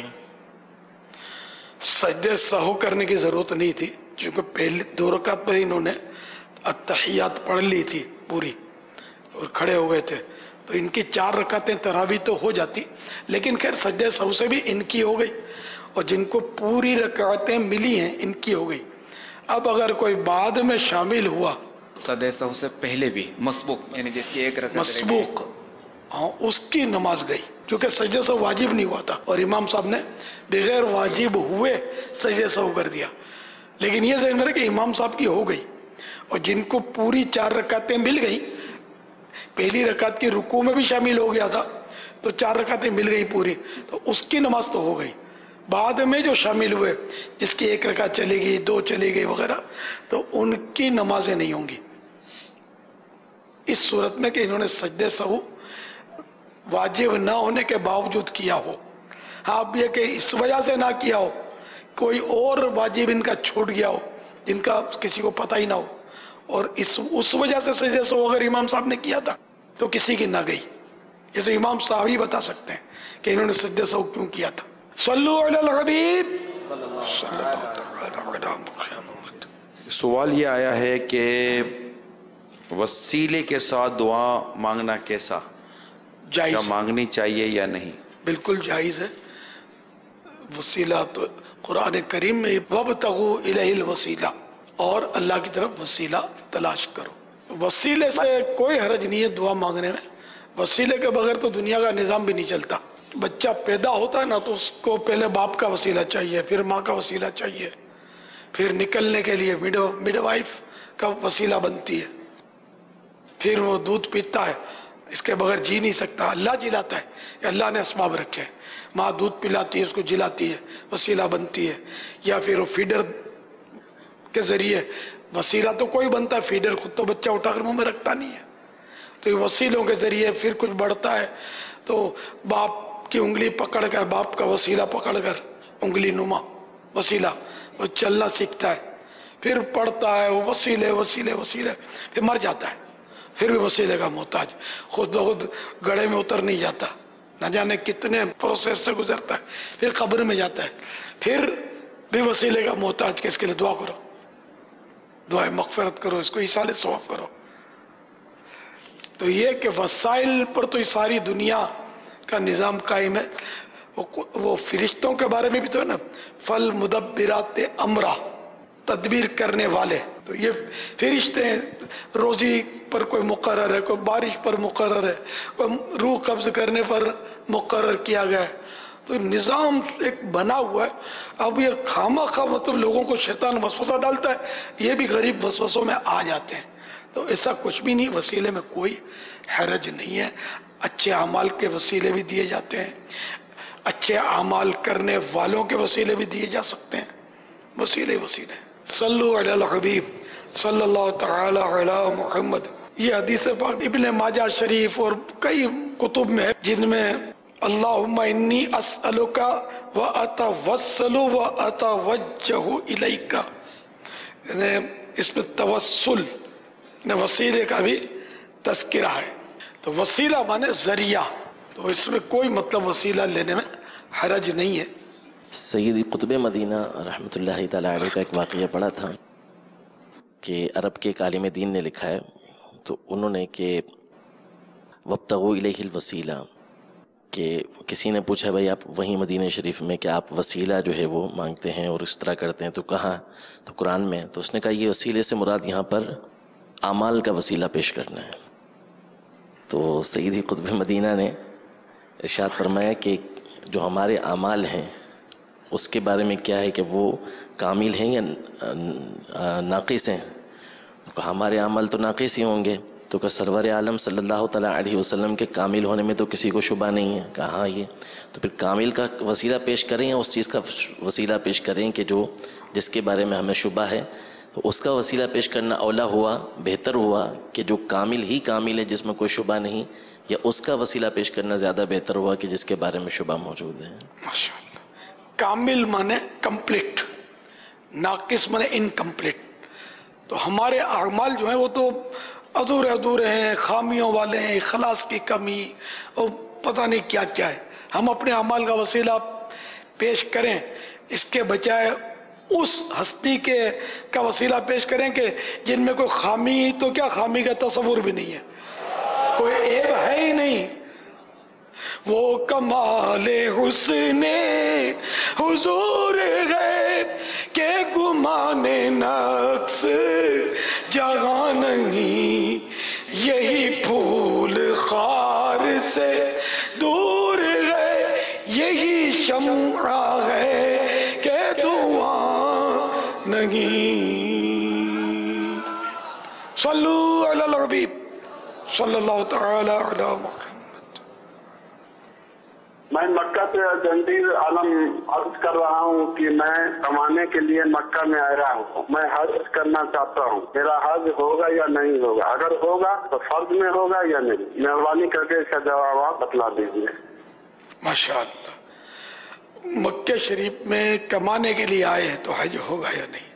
سجدہ سہو کرنے کی ضرورت نہیں تھی، کیونکہ پہلے 2 رکعت پر انہوں نے التحیات پڑھ لی تھی پوری اور کھڑے ہو گئے تھے، تو ان کی 4 رکعتیں تراویح تو ہو جاتی، لیکن خیر سجدہ سہو سے بھی ان کی ہو گئی، اور جن کو پوری رکعتیں ملی ہیں ان کی ہو گئی۔ اب اگر کوئی بعد میں شامل ہوا سجدہ سہو سے پہلے بھی مسبوق، یعنی جس کی 1 رکعت مسبوق، ہاں اس کی نماز گئی، کیونکہ سجدہ سہو واجب نہیں ہوا تھا اور امام صاحب نے بغیر واجب ہوئے سجدہ سہو کر دیا، لیکن یہ ذہن میں رکھے کہ امام صاحب کی ہو گئی، اور جن کو پوری 4 رکعتیں مل گئی، پہلی رکعت کی رکوع میں بھی شامل ہو گیا تھا تو 4 رکعتیں مل گئی پوری، تو اس کی نماز تو ہو گئی۔ بعد میں جو شامل ہوئے جس کی 1 رکعت چلی گئی، 2 چلی گئی وغیرہ، تو ان کی نمازیں نہیں ہوں گی، اس صورت میں کہ انہوں نے سجدہ سہو واجب نہ ہونے کے باوجود کیا ہو۔ ہاں اب یہ کہ اس وجہ سے نہ کیا ہو، کوئی اور واجب ان کا چھوٹ گیا ہو جن کا کسی کو پتہ ہی نہ ہو، اور اس وجہ سے سجدہ سہو اگر امام صاحب نے کیا تھا تو کسی کی نہ گئی، جیسے امام صاحب ہی بتا سکتے ہیں کہ انہوں نے سجدہ سہو کیوں کیا تھا۔ صلو علی الحبیب صلی اللہ علیہ محمد۔ سوال یہ آیا ہے کہ وسیلے کے ساتھ دعا مانگنا کیسا، جائز کیا مانگنی چاہیے یا نہیں؟ بالکل جائز ہے، وسیلہ تو قرآن کریم میں وابتغوا الیہ الوسیلہ، اور اللہ کی طرف وسیلہ تلاش کرو، وسیلے سے کوئی حرج نہیں ہے دعا مانگنے میں، وسیلے کے بغیر تو دنیا کا نظام بھی نہیں چلتا۔ بچہ پیدا ہوتا ہے نا تو اس کو پہلے باپ کا وسیلہ چاہیے، پھر ماں کا وسیلہ چاہیے، پھر نکلنے کے لیے مڈ وائف کا وسیلہ بنتی ہے، پھر وہ دودھ پیتا ہے، اس کے بغیر جی نہیں سکتا، اللہ جلاتا ہے، اللہ نے اسباب رکھے ہیں، ماں دودھ پلاتی ہے، اس کو جلاتی ہے، وسیلہ بنتی ہے، یا پھر وہ فیڈر کے ذریعے وسیلہ تو کوئی بنتا ہے، فیڈر خود تو بچہ اٹھا کر منہ میں رکھتا نہیں ہے، تو یہ وسیلوں کے ذریعے پھر کچھ بڑھتا ہے، تو باپ کی انگلی پکڑ کر، باپ کا وسیلہ پکڑ کر، انگلی نما وسیلہ، وہ چلنا سیکھتا ہے، پھر پڑھتا ہے وہ وسیلے وسیلے وسیلے، پھر مر جاتا ہے، پھر بھی وسیلے کا محتاج، خود بخود گڑھے میں اتر نہیں جاتا، نہ جانے کتنے پروسیس سے گزرتا ہے، پھر قبر میں جاتا ہے، پھر بھی وسیلے کا محتاج کہ اس کے لیے دعا کرو، دعائے مغفرت کرو، اس کو ایصال ثواب کرو۔ تو یہ کہ وسائل پر تو ساری دنیا کا نظام قائم ہے، وہ فرشتوں کے بارے میں بھی تو ہے نا، فل مدبرات امرا، تدبیر کرنے والے، تو یہ فرشتے ہیں، روزی پر کوئی مقرر ہے، کوئی بارش پر مقرر ہے، کوئی روح قبض کرنے پر مقرر کیا گیا ہے، تو نظام ایک بنا ہوا ہے۔ اب یہ خامہ خواہ مطلب لوگوں کو شیطان وسوسہ ڈالتا ہے، یہ بھی غریب وسوسوں میں آ جاتے ہیں، تو ایسا کچھ بھی نہیں، وسیلے میں کوئی حرج نہیں ہے، اچھے اعمال کے وسیلے بھی دیے جاتے ہیں، اچھے اعمال کرنے والوں کے وسیلے بھی دیے جا سکتے ہیں، وسیلے وسیلے۔ صلو علی الحبیب صلی اللہ تعالی علی محمد۔ یہ حدیث پاک ابن ماجہ شریف اور کئی کتب میں ہے، جن میں اللہم انی اسألک و اتوسل و اتوجہ الیک، یعنی اس میں توسل وسیلے کا بھی تذکرہ ہے، تو وسیلہ مانے ذریعہ، تو اس میں کوئی مطلب وسیلہ لینے میں حرج نہیں ہے۔ سید قطب مدینہ رحمۃ اللہ تعالی علیہ کا ایک واقعہ پڑھا تھا کہ عرب کے ایک عالم دین نے لکھا ہے، تو انہوں نے کہ وابتغوا الیہ الوسیلہ، کہ کسی نے پوچھا بھائی آپ وہیں مدینہ شریف میں کہ آپ وسیلہ جو ہے وہ مانگتے ہیں اور اس طرح کرتے ہیں، تو کہاں؟ تو قرآن میں. تو اس نے کہا یہ وسیلے سے مراد یہاں پر اعمال کا وسیلہ پیش کرنا ہے. تو سیدی قطب مدینہ نے ارشاد فرمایا کہ جو ہمارے اعمال ہیں اس کے بارے میں کیا ہے کہ وہ کامل ہیں یا ناقص ہیں؟ ہمارے اعمال تو ناقص ہی ہوں گے. تو کہ سرور عالم صلی اللہ تعالیٰ علیہ وسلم کے کامل ہونے میں تو کسی کو شبہ نہیں ہے. کہاں یہ؟ تو پھر کامل کا وسیلہ پیش کریں یا اس چیز کا وسیلہ پیش کریں کہ جو جس کے بارے میں ہمیں شبہ ہے؟ تو اس کا وسیلہ پیش کرنا اولا ہوا، بہتر ہوا کہ جو کامل ہی کامل ہے جس میں کوئی شبہ نہیں، یا اس کا وسیلہ پیش کرنا زیادہ بہتر ہوا کہ جس کے بارے میں شبہ موجود ہے؟ ماشاءاللہ. کامل مانے کمپلیٹ، ناقص مانے انکمپلیٹ. تو ہمارے اعمال جو ہیں وہ تو ادھورے ہیں، خامیوں والے ہیں، اخلاص کی کمی اور پتہ نہیں کیا کیا ہے. ہم اپنے اعمال کا وسیلہ پیش کریں اس کے بجائے اس ہستی کا وسیلہ پیش کریں کہ جن میں کوئی خامی، تو کیا خامی کا تصور بھی نہیں ہے، کوئی عیب ہے ہی نہیں. وہ کمال حسن حضور ہے کہ گمان نقص جہاں نہیں، یہی پھول خار سے دور ہے، یہی شمع ہے کہ دھواں نہیں. صلو علی الحبیب صلی اللہ تعالی علی محمد. میں مکہ سے جنڈیر عالم عرض کر رہا ہوں کہ میں کمانے کے لیے مکہ میں آیا ہوں. میں حج کرنا چاہتا ہوں. میرا حج ہوگا یا نہیں ہوگا؟ اگر ہوگا تو فرض میں ہوگا یا نہیں؟ مہربانی کر کے اس کا جواب آپ بتلا دیجیے. ماشاءاللہ. مکہ شریف میں کمانے کے لیے آئے ہیں تو حج ہوگا یا نہیں؟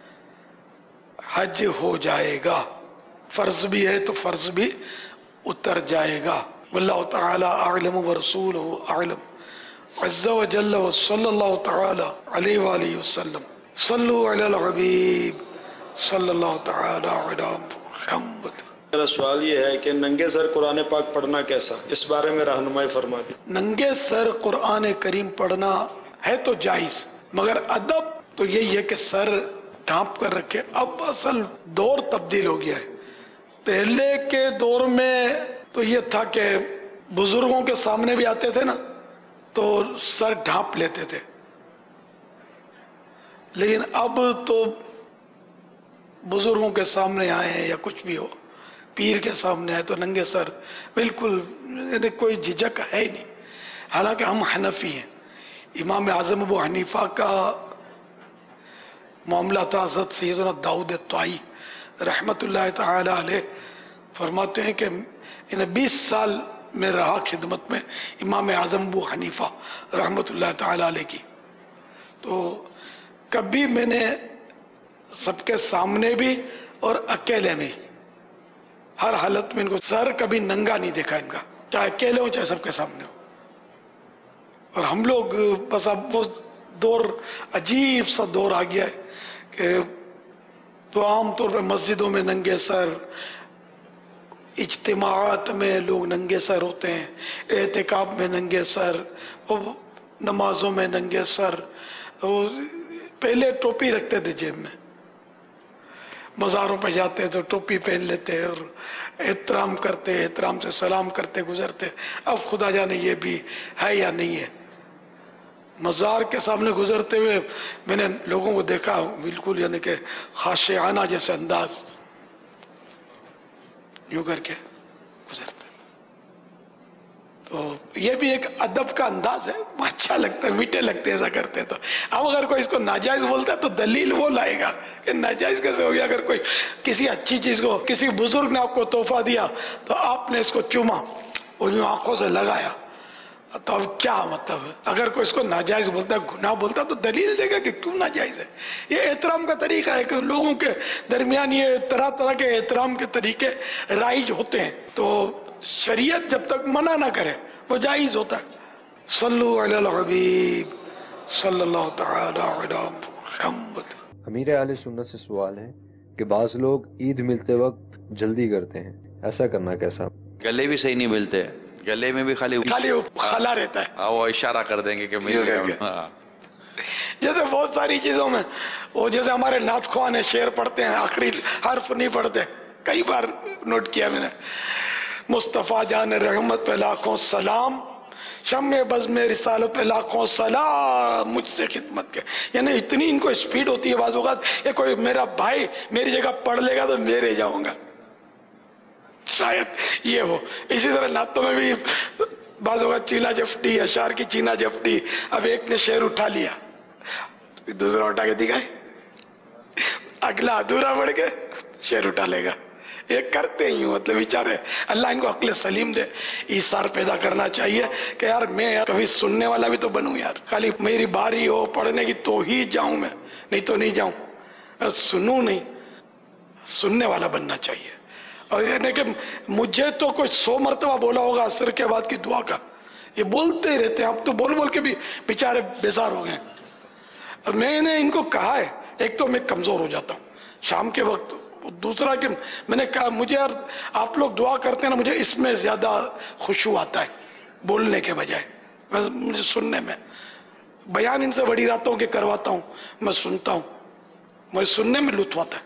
حج ہو جائے گا. فرض بھی ہے تو فرض بھی اتر جائے گا. واللہ تعالی اعلم ورسولہ اعلم عز وجل وصلی اللہ تعالی علیہ وآلہ وسلم. صلو علی الحبیب صلی اللہ تعالی علی محمد. میرا سوال یہ ہے کہ ننگے سر قرآن پاک پڑھنا کیسا؟ اس بارے میں رہنمائی فرما دی. ننگے سر قرآن کریم پڑھنا ہے تو جائز، مگر ادب تو یہی ہے کہ سر ڈھانپ کر رکھے. اب اصل دور تبدیل ہو گیا ہے. پہلے کے دور میں تو یہ تھا کہ بزرگوں کے سامنے بھی آتے تھے نا تو سر ڈھانپ لیتے تھے، لیکن اب تو بزرگوں کے سامنے آئے ہیں یا کچھ بھی ہو، پیر کے سامنے آئے تو ننگے سر بالکل کوئی جھجک ہے ہی نہیں. حالانکہ ہم حنفی ہیں. امام اعظم ابو حنیفہ کا معاملہ تھا. حضرت سیدنا داؤد طائی رحمت اللہ تعالی علیہ فرماتے ہیں کہ 20 سال میں رہا خدمت میں امام اعظم ابو حنیفہ رحمت اللہ تعالی علیہ کی. تو کبھی میں نے سب کے سامنے بھی اور اکیلے میں ہر حالت میں ان کو سر کبھی ننگا نہیں دیکھا ان کا، چاہے اکیلے ہو چاہے سب کے سامنے ہو. اور ہم لوگ بس اب وہ دور عجیب سا دور آ گیا ہے کہ تو عام طور پہ مسجدوں میں ننگے سر، اجتماعات میں لوگ ننگے سر ہوتے ہیں، اعتکاف میں ننگے سر، نمازوں میں ننگے سر. پہلے ٹوپی رکھتے تھے جیب میں، مزاروں پہ جاتے تو ٹوپی پہن لیتے اور احترام کرتے، احترام سے سلام کرتے گزرتے. اب خدا جانے یہ بھی ہے یا نہیں ہے. مزار کے سامنے گزرتے ہوئے میں نے لوگوں کو دیکھا بالکل یعنی کہ خاشعانہ جیسے انداز یوں کر کے گزرتے. تو یہ بھی ایک ادب کا انداز ہے، اچھا لگتا ہے، میٹھے لگتے ایسا کرتے. تو اب اگر کوئی اس کو ناجائز بولتا ہے تو دلیل وہ لائے گا کہ ناجائز کیسے ہو گیا. اگر کوئی کسی اچھی چیز کو، کسی بزرگ نے آپ کو تحفہ دیا تو آپ نے اس کو چوما، ان آنکھوں سے لگایا، تو اب کیا مطلب ہے؟ اگر کوئی اس کو ناجائز بولتا ہے، گناہ بولتا ہے، تو دلیل دے گا کہ کیوں ناجائز ہے. یہ احترام کا طریقہ ہے کہ لوگوں کے درمیان یہ طرح طرح کے احترام کے طریقے رائج ہوتے ہیں. تو شریعت جب تک منع نہ کرے وہ جائز ہوتا ہے. صلو علی الحبیب صلی اللہ تعالی علی محمد۔ امیر اہل سنت سے سوال ہے کہ بعض لوگ عید ملتے وقت جلدی کرتے ہیں، ایسا کرنا کیسا؟ گلے بھی صحیح نہیں ملتے، گلے میں بھی خالی خلا رہتا ہے، وہ اشارہ کر دیں گے کہ مل گیا۔ جیسے بہت ساری چیزوں میں وہ جیسے ہمارے نعت خواہ نے شعر پڑھتے ہیں، آخری حرف نہیں پڑھتے، کئی بار نوٹ کیا میں نے، مصطفیٰ جان رحمت پہ لاکھوں سلام، شمع بزم رسالت پہ لاکھوں سلام، مجھ سے خدمت کے، یعنی اتنی ان کو اسپیڈ ہوتی ہے بعض اوقات کہ کوئی میرا بھائی میری جگہ پڑھ لے گا تو میرے جاؤں گا، شاید یہ ہو۔ اسی طرح نعتوں میں بھی بعض اوقات چینا جفٹی، اشعار کی چینا جفٹی، اب ایک نے شعر اٹھا لیا، دوسرا اٹھا کے دکھائے، اگلا ادھورا بڑھ کے شعر اٹھا لے گا، یہ کرتے ہی ہوں، مطلب بیچارے اللہ ان کو عقل سلیم دے، ایثار پیدا کرنا چاہیے کہ یار میں کبھی سننے والا بھی تو بنوں یار، خالی میری باری ہو پڑھنے کی تو ہی جاؤں میں، نہیں تو نہیں جاؤں، سنوں نہیں، سننے والا بننا چاہیے۔ اور یعنی کہ مجھے تو کوئی 100 مرتبہ بولا ہوگا عصر کے بعد کی دعا کا، یہ بولتے ہی رہتے ہیں، اب تو بول بول کے بھی بیچارے بیزار ہو گئے۔ میں نے ان کو کہا ہے، ایک تو میں کمزور ہو جاتا ہوں شام کے وقت، دوسرا کہ میں نے کہا مجھے یار آپ لوگ دعا کرتے ہیں نا، مجھے اس میں زیادہ خشوع آتا ہے بولنے کے بجائے، مجھے سننے میں، بیان ان سے بڑی راتوں کے کرواتا ہوں، میں سنتا ہوں، مجھے سننے میں لطف آتا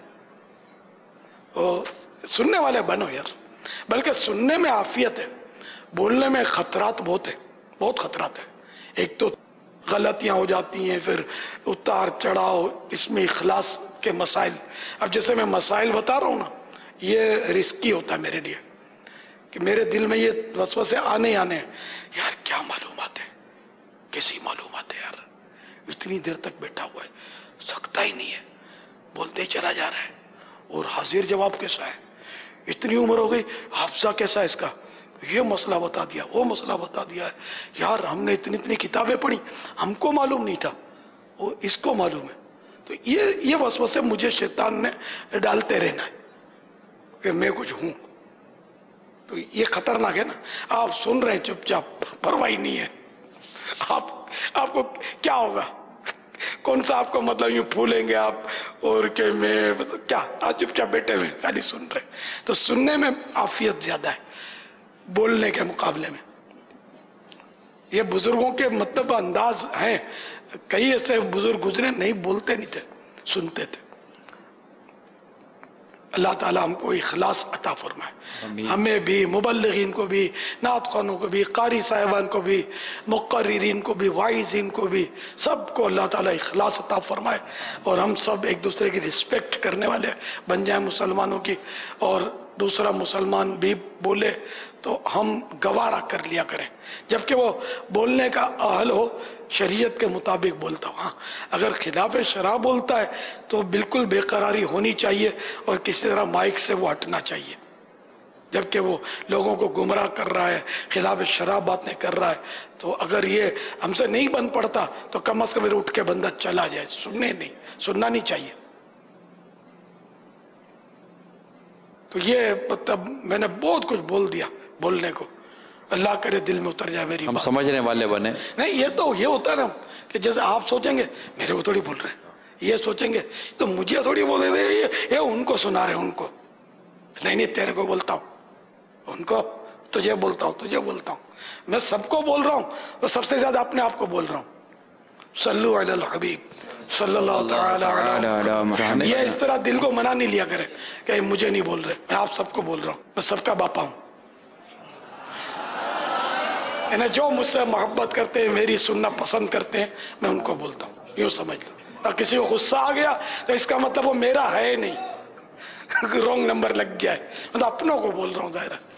ہے۔ سننے والے بنو یار، بلکہ سننے میں عافیت ہے، بولنے میں خطرات بہت ہے، بہت خطرات ہے۔ ایک تو غلطیاں ہو جاتی ہیں، پھر اتار چڑھاؤ، اس میں اخلاص کے مسائل، اب جیسے میں مسائل بتا رہا ہوں نا، یہ رسکی ہوتا ہے میرے لیے کہ میرے دل میں یہ وسوسے آنے ہی آنے ہیں، یار کیا معلومات ہے، کیسی معلومات ہے یار، اتنی دیر تک بیٹھا ہوا ہے، سکتا ہی نہیں ہے، بولتے ہی چلا جا رہا ہے، اور حاضر جواب کیسا ہے، اتنی عمر ہو گئی، حافظہ کیسا ہے اس کا، یہ مسئلہ بتا دیا، وہ مسئلہ بتا دیا ہے، یار ہم نے اتنی کتابیں پڑھی، ہم کو معلوم نہیں تھا، وہ اس کو معلوم ہے۔ تو یہ وسوسے مجھے شیطان نے ڈالتے رہنا ہے کہ میں کچھ ہوں، تو یہ خطرناک ہے نا۔ آپ سن رہے ہیں چپ چاپ، پرواہ نہیں ہے، آپ کو کیا ہوگا، کون سا آپ کو مطلب یوں پھولیں گے آپ، اور کہ میں مطلب کیا، آپ چپ چاپ بیٹھے ہوئے خالی سن رہے، تو سننے میں عافیت زیادہ ہے بولنے کے مقابلے میں۔ یہ بزرگوں کے مطلب انداز ہیں، کئی ایسے بزرگ گزرے نہیں بولتے نہیں تھے، سنتے تھے۔ اللہ تعالیٰ ہم کو اخلاص عطا فرمائے، ہمیں بھی، مبلغین کو بھی، نعت خوانوں کو بھی، قاری صاحبان کو بھی، مقررین کو بھی، واعظین کو بھی، سب کو اللہ تعالیٰ اخلاص عطا فرمائے، اور ہم سب ایک دوسرے کی رسپیکٹ کرنے والے بن جائیں مسلمانوں کی، اور دوسرا مسلمان بھی بولے تو ہم گوارا کر لیا کریں، جبکہ وہ بولنے کا اہل ہو، شریعت کے مطابق بولتا ہوں۔ ہاں اگر خلاف شرع بولتا ہے تو بالکل بے قراری ہونی چاہیے، اور کسی طرح مائک سے وہ ہٹنا چاہیے، جبکہ وہ لوگوں کو گمراہ کر رہا ہے، خلاف شرع باتیں کر رہا ہے، تو اگر یہ ہم سے نہیں بن پڑتا تو کم از کم اٹھ کے بندہ چلا جائے، سننا نہیں چاہیے۔ تو یہ مطلب میں نے بہت کچھ بول دیا بولنے کو، اللہ کرے دل میں اتر جائے میری ہم بات، سمجھنے والے بنے۔ نہیں یہ تو یہ ہوتا ہے نا کہ جیسے آپ سوچیں گے میرے کو تھوڑی بول رہے ہیں، یہ سوچیں گے تو مجھے تھوڑی بول رہے ہیں، یہ ان کو سنا رہے ہیں، ان کو نہیں تیرے کو بولتا ہوں، ان کو تجھے بولتا ہوں، تجھے بولتا ہوں، میں سب کو بول رہا ہوں، اور سب سے زیادہ اپنے آپ کو بول رہا ہوں۔ صلو علی الحبیب صلی اللہ تعالی علیہ وسلم۔ یہ اس طرح دل کو منع نہیں لیا کرے کہ مجھے نہیں بول رہے، میں آپ سب کو بول رہا ہوں، میں سب کا باپا ہوں، یعنی جو مجھ سے محبت کرتے ہیں، میری سننا پسند کرتے ہیں، میں ان کو بولتا ہوں، یوں سمجھ لو۔ اور کسی کو غصہ آ گیا تو اس کا مطلب وہ میرا ہے نہیں، رونگ نمبر لگ گیا ہے، مطلب اپنوں کو بول رہا ہوں ظاہر ہے۔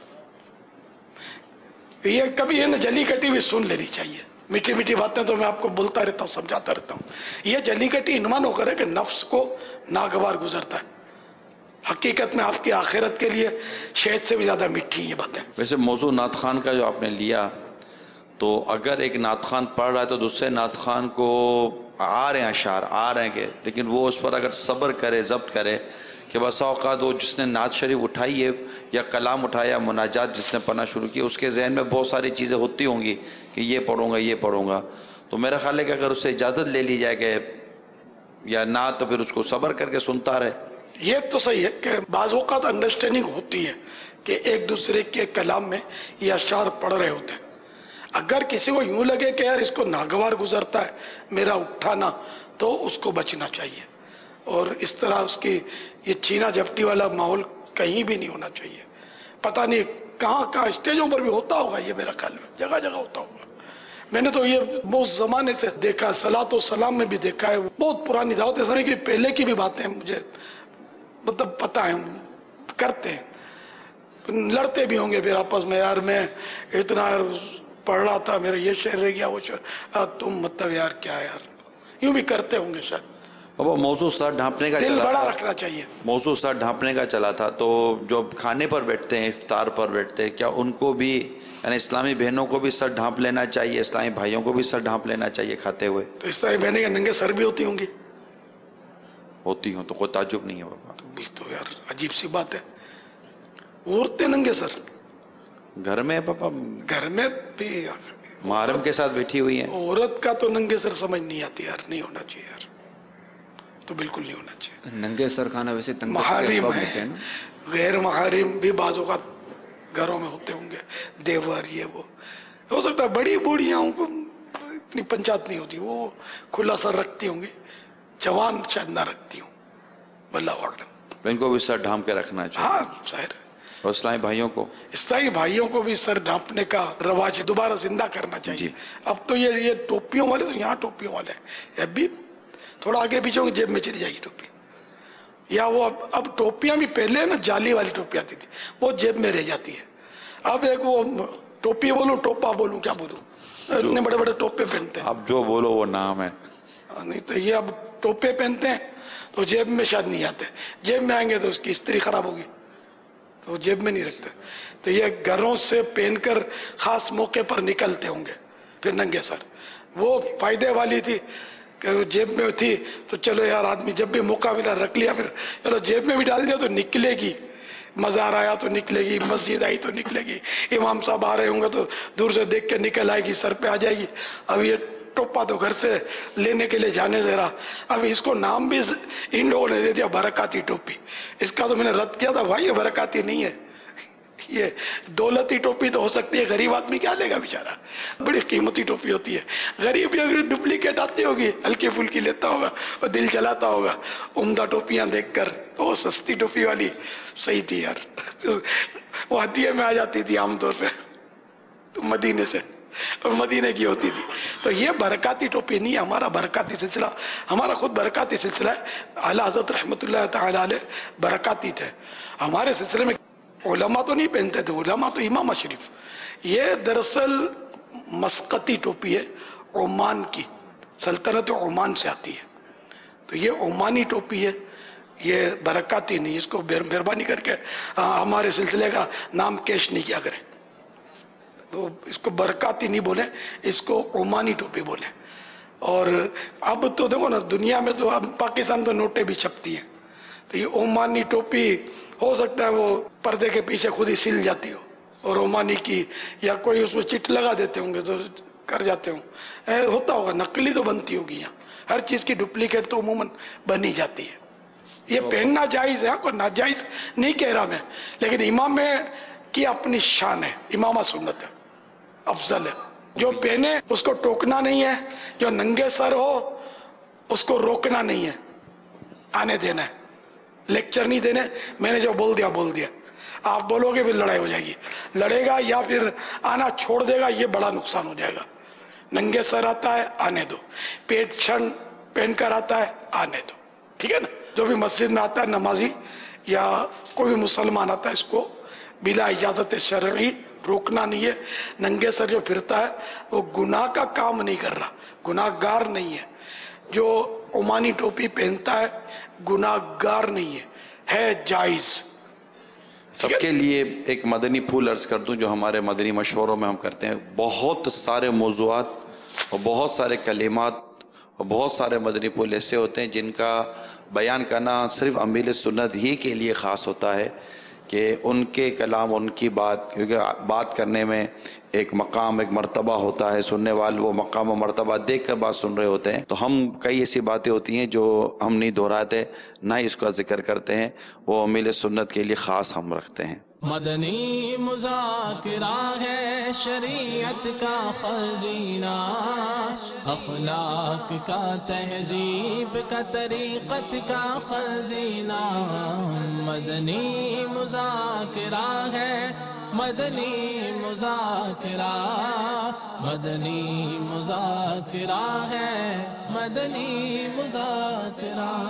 یہ کبھی یہ جلی کٹی بھی سن لینی چاہیے، میٹھی میٹھی باتیں تو میں آپ کو بولتا رہتا ہوں، سمجھاتا رہتا ہوں، یہ جلی کٹی انمان ہو کر ہے کہ نفس کو ناگوار گزرتا ہے، حقیقت میں آپ کی آخرت کے لیے شہد سے بھی زیادہ میٹھی یہ باتیں۔ ویسے موضوع نعت خان کا جو آپ نے لیا، تو اگر ایک نعت خان پڑھ رہا ہے تو دوسرے نعت خان کو آ رہے ہیں اشعار، آ رہے ہیں، لیکن وہ اس پر اگر صبر کرے، ضبط کرے کہ بس اوقات وہ جس نے نعت شریف اٹھائی ہے یا کلام اٹھایا، مناجات جس نے پڑھنا شروع کی، اس کے ذہن میں بہت ساری چیزیں ہوتی ہوں گی کہ یہ پڑھوں گا، یہ پڑھوں گا، تو میرا خیال ہے کہ اگر اس سے اجازت لے لی جائے کہ یا نہ تو پھر اس کو صبر کر کے سنتا رہے. یہ تو صحیح ہے کہ بعض اوقات انڈرسٹینڈنگ ہوتی ہے کہ ایک دوسرے کے کلام میں یہ اشعار پڑھ رہے ہوتے ہیں. اگر کسی کو یوں لگے کہ یار اس کو ناگوار گزرتا ہے میرا اٹھانا, تو اس کو بچنا چاہیے, اور اس طرح اس کی یہ چھینا جھپٹی والا ماحول کہیں بھی نہیں ہونا چاہیے. پتہ نہیں کہاں کہاں اسٹیجوں پر بھی ہوتا ہوگا, یہ میرا خیال میں جگہ جگہ ہوتا ہوگا. میں نے تو یہ بہت زمانے سے دیکھا ہے, صلاۃ و سلام میں بھی دیکھا ہے, بہت پرانی دعوت اسلامی کی پہلے کی بھی باتیں مجھے مطلب پتہ ہے, کرتے ہیں, لڑتے بھی ہوں گے پھر آپس میں, یار میں اتنا پڑھ رہا تھا میرا یہ شعر رہ گیا وہ شعر, تم مطلب یار کیا یار, یوں بھی کرتے ہوں گے شاید. بابا موضوع سر ڈھانپنے کا دل بڑا رکھنا چاہیے. موضوع سر ڈھانپنے کا چلا تھا, تو جو کھانے پر بیٹھتے ہیں, افطار پر بیٹھتے ہیں, کیا ان کو بھی یعنی اسلامی بہنوں کو بھی سر ڈھانپ لینا چاہیے, اسلامی بھائیوں کو بھی سر ڈھانپ لینا چاہیے کھاتے ہوئے؟ تو اسلامی بہنیں کے ننگے سر بھی ہوتی ہوں گی؟ ہوتی ہوں تو کوئی تعجب نہیں ہے بابا. تو یار عجیب سی بات ہے, عورتیں ننگے سر گھر میں پاپا, گھر میں بھی محرم کے ساتھ بیٹھی ہوئی ہیں. عورت کا تو ننگے سر سمجھ نہیں آتی یار, نہیں ہونا چاہیے یار, تو بالکل نہیں ہونا چاہیے. ننگے سر کھانا ویسے محارم ہے, غیر محارم بھی بعض اوقات گھروں میں ہوتے ہوں گے, دیور یہ وہ, ہو سکتا ہے بڑی بوڑھیاں کو اتنی پنچات نہیں ہوتی, وہ کھلا سر رکھتی ہوں گی, جوان شاید نہ رکھتی ہوں, واللہ اعلم. ان کو بھی سر ڈھانپ کے رکھنا چاہیے. ہاں ظاہر ہے. اور اسلامی بھائیوں کو, اسلامی بھائیوں کو بھی سر ڈھانپنے کا رواج دوبارہ زندہ کرنا چاہیے. اب تو یہ ٹوپیوں والے تو یہاں ٹوپیوں والے ہیں, اب بھی تھوڑا آگے پیچھے ہوں گے جیب میں چلی جائے گی ٹوپی, یا وہ اب ٹوپیاں بھی پہلے نا جالی والی ٹوپی آتی تھی, وہ جیب میں رہ جاتی ہے. اب ایک وہ ٹوپی بولوں, ٹوپا بولوں, کیا بولوں, اتنے بڑے بڑے ٹوپے پہنتے ہیں. اب جو بولو وہ نام ہے. نہیں تو یہ اب ٹوپے پہنتے ہیں تو جیب میں شاید نہیں آتے, جیب میں آئیں گے تو اس کی استری خراب ہوگی, تو جیب میں نہیں رکھتے. تو یہ گھروں سے پہن کر خاص موقع پر نکلتے ہوں گے پھر ننگے سر. وہ فائدے والی تھی کہ وہ جیب میں تھی تو چلو یار آدمی جب بھی موقع ملا رکھ لیا, پھر چلو جیب میں بھی ڈال دیا تو نکلے گی, مزار آیا تو نکلے گی, مسجد آئی تو نکلے گی, امام صاحب آ رہے ہوں گے تو دور سے دیکھ کے نکل آئے گی, سر پہ آ جائے گی. اب یہ ٹوپا تو گھر سے لینے کے لیے جانے دے رہا, اب اس کو نام بھی ان لوگوں نے دے دیا برکاتی ٹوپی. اس کا تو میں نے رد کیا تھا, بھائی یہ برکاتی نہیں ہے, یہ دولتی ٹوپی تو ہو سکتی ہے, غریب آدمی کیا لے گا بیچارہ, بڑی قیمتی ٹوپی ہوتی ہے. غریب اگر ڈپلیکیٹ آتی ہوگی ہلکی پھلکی لیتا ہوگا اور دل چلاتا ہوگا, عمدہ ٹوپیاں دیکھ کر وہ سستی ٹوپی والی صحیح تھی یار, وہ ہدیے میں آ جاتی تھی عام طور پہ تو مدینے سے, اور مدینے کی ہوتی تھی. تو یہ برکاتی ٹوپی نہیں, ہمارا برکاتی سلسلہ, ہمارا خود برکاتی سلسلہ ہے. اعلیٰ حضرت رحمۃ اللہ تعالی علیہ برکاتی تھے. ہمارے سلسلے میں علماء تو نہیں پہنتے تھے, علماء تو امام اشریف. یہ دراصل مسقطی ٹوپی ہے, عمان کی, سلطنت عمان سے آتی ہے. تو یہ عمانی ٹوپی ہے, یہ برکاتی نہیں. اس کو مہربانی کر کے ہمارے سلسلے کا نام کیش نہیں کیا کریں, تو اس کو برکاتی نہیں بولیں, اس کو عمانی ٹوپی بولیں. اور اب تو دیکھو نا دنیا میں تو اب پاکستان تو نوٹیں بھی چھپتی ہیں, تو یہ عمانی ٹوپی ہو سکتا ہے وہ پردے کے پیچھے خود ہی سل جاتی ہو, اور عمانی کی یا کوئی اس میں چٹ لگا دیتے ہوں گے تو کر جاتے ہوں, ہوتا ہوگا. نقلی تو بنتی ہوگی یہاں, ہر چیز کی ڈپلیکیٹ تو عموماً بنی جاتی ہے. یہ پہننا جائز ہے, کوئی ناجائز نہیں کہہ رہا میں, لیکن امام میں کی اپنی شان ہے, امامہ سنت ہے, افضل ہے. جو پہنے اس کو ٹوکنا نہیں ہے, جو ننگے سر ہو اس کو روکنا نہیں ہے, آنے دینا ہے, لیکچر نہیں دینے. میں نے جو بول دیا, آپ بولو گے پھر لڑائی ہو جائے گی, لڑے گا یا پھر آنا چھوڑ دے گا, یہ بڑا نقصان ہو جائے گا. ننگے سر آتا ہے آنے دو, پیٹ چھن پہن کر آتا ہے آنے دو, ٹھیک ہے نا. جو بھی مسجد میں آتا ہے نمازی یا کوئی بھی مسلمان آتا ہے, اس کو بلا اجازت شرعی روکنا نہیں ہے. ننگے سر جو پھرتا ہے وہ گناہ کا کام نہیں کر رہا, گناہ گار نہیں ہے. جو عمانی ٹوپی پہنتا ہے گناہ گار نہیں ہے جائز. سب کے لیے ایک مدنی پھول عرض کر دوں جو ہمارے مدنی مشوروں میں ہم کرتے ہیں. بہت سارے موضوعات اور بہت سارے کلمات اور بہت سارے مدنی پھول ایسے ہوتے ہیں جن کا بیان کرنا صرف امیل سنت ہی کے لیے خاص ہوتا ہے کہ ان کے کلام، ان کی بات، کیونکہ بات کرنے میں ایک مقام، ایک مرتبہ ہوتا ہے، سننے والے وہ مقام و مرتبہ دیکھ کر بات سن رہے ہوتے ہیں. تو ہم کئی ایسی باتیں ہوتی ہیں جو ہم نہیں دہراتے، نہ ہی اس کا ذکر کرتے ہیں، وہ امیل سنت کے لیے خاص ہم رکھتے ہیں. مدنی مذاکرہ ہے شریعت کا خزینہ، اخلاق کا، تہذیب کا، طریقت کا خزینہ. مدنی مذاکرہ ہے، مدنی مذاکرہ، مدنی مذاکرہ ہے، مدنی مذاکرہ.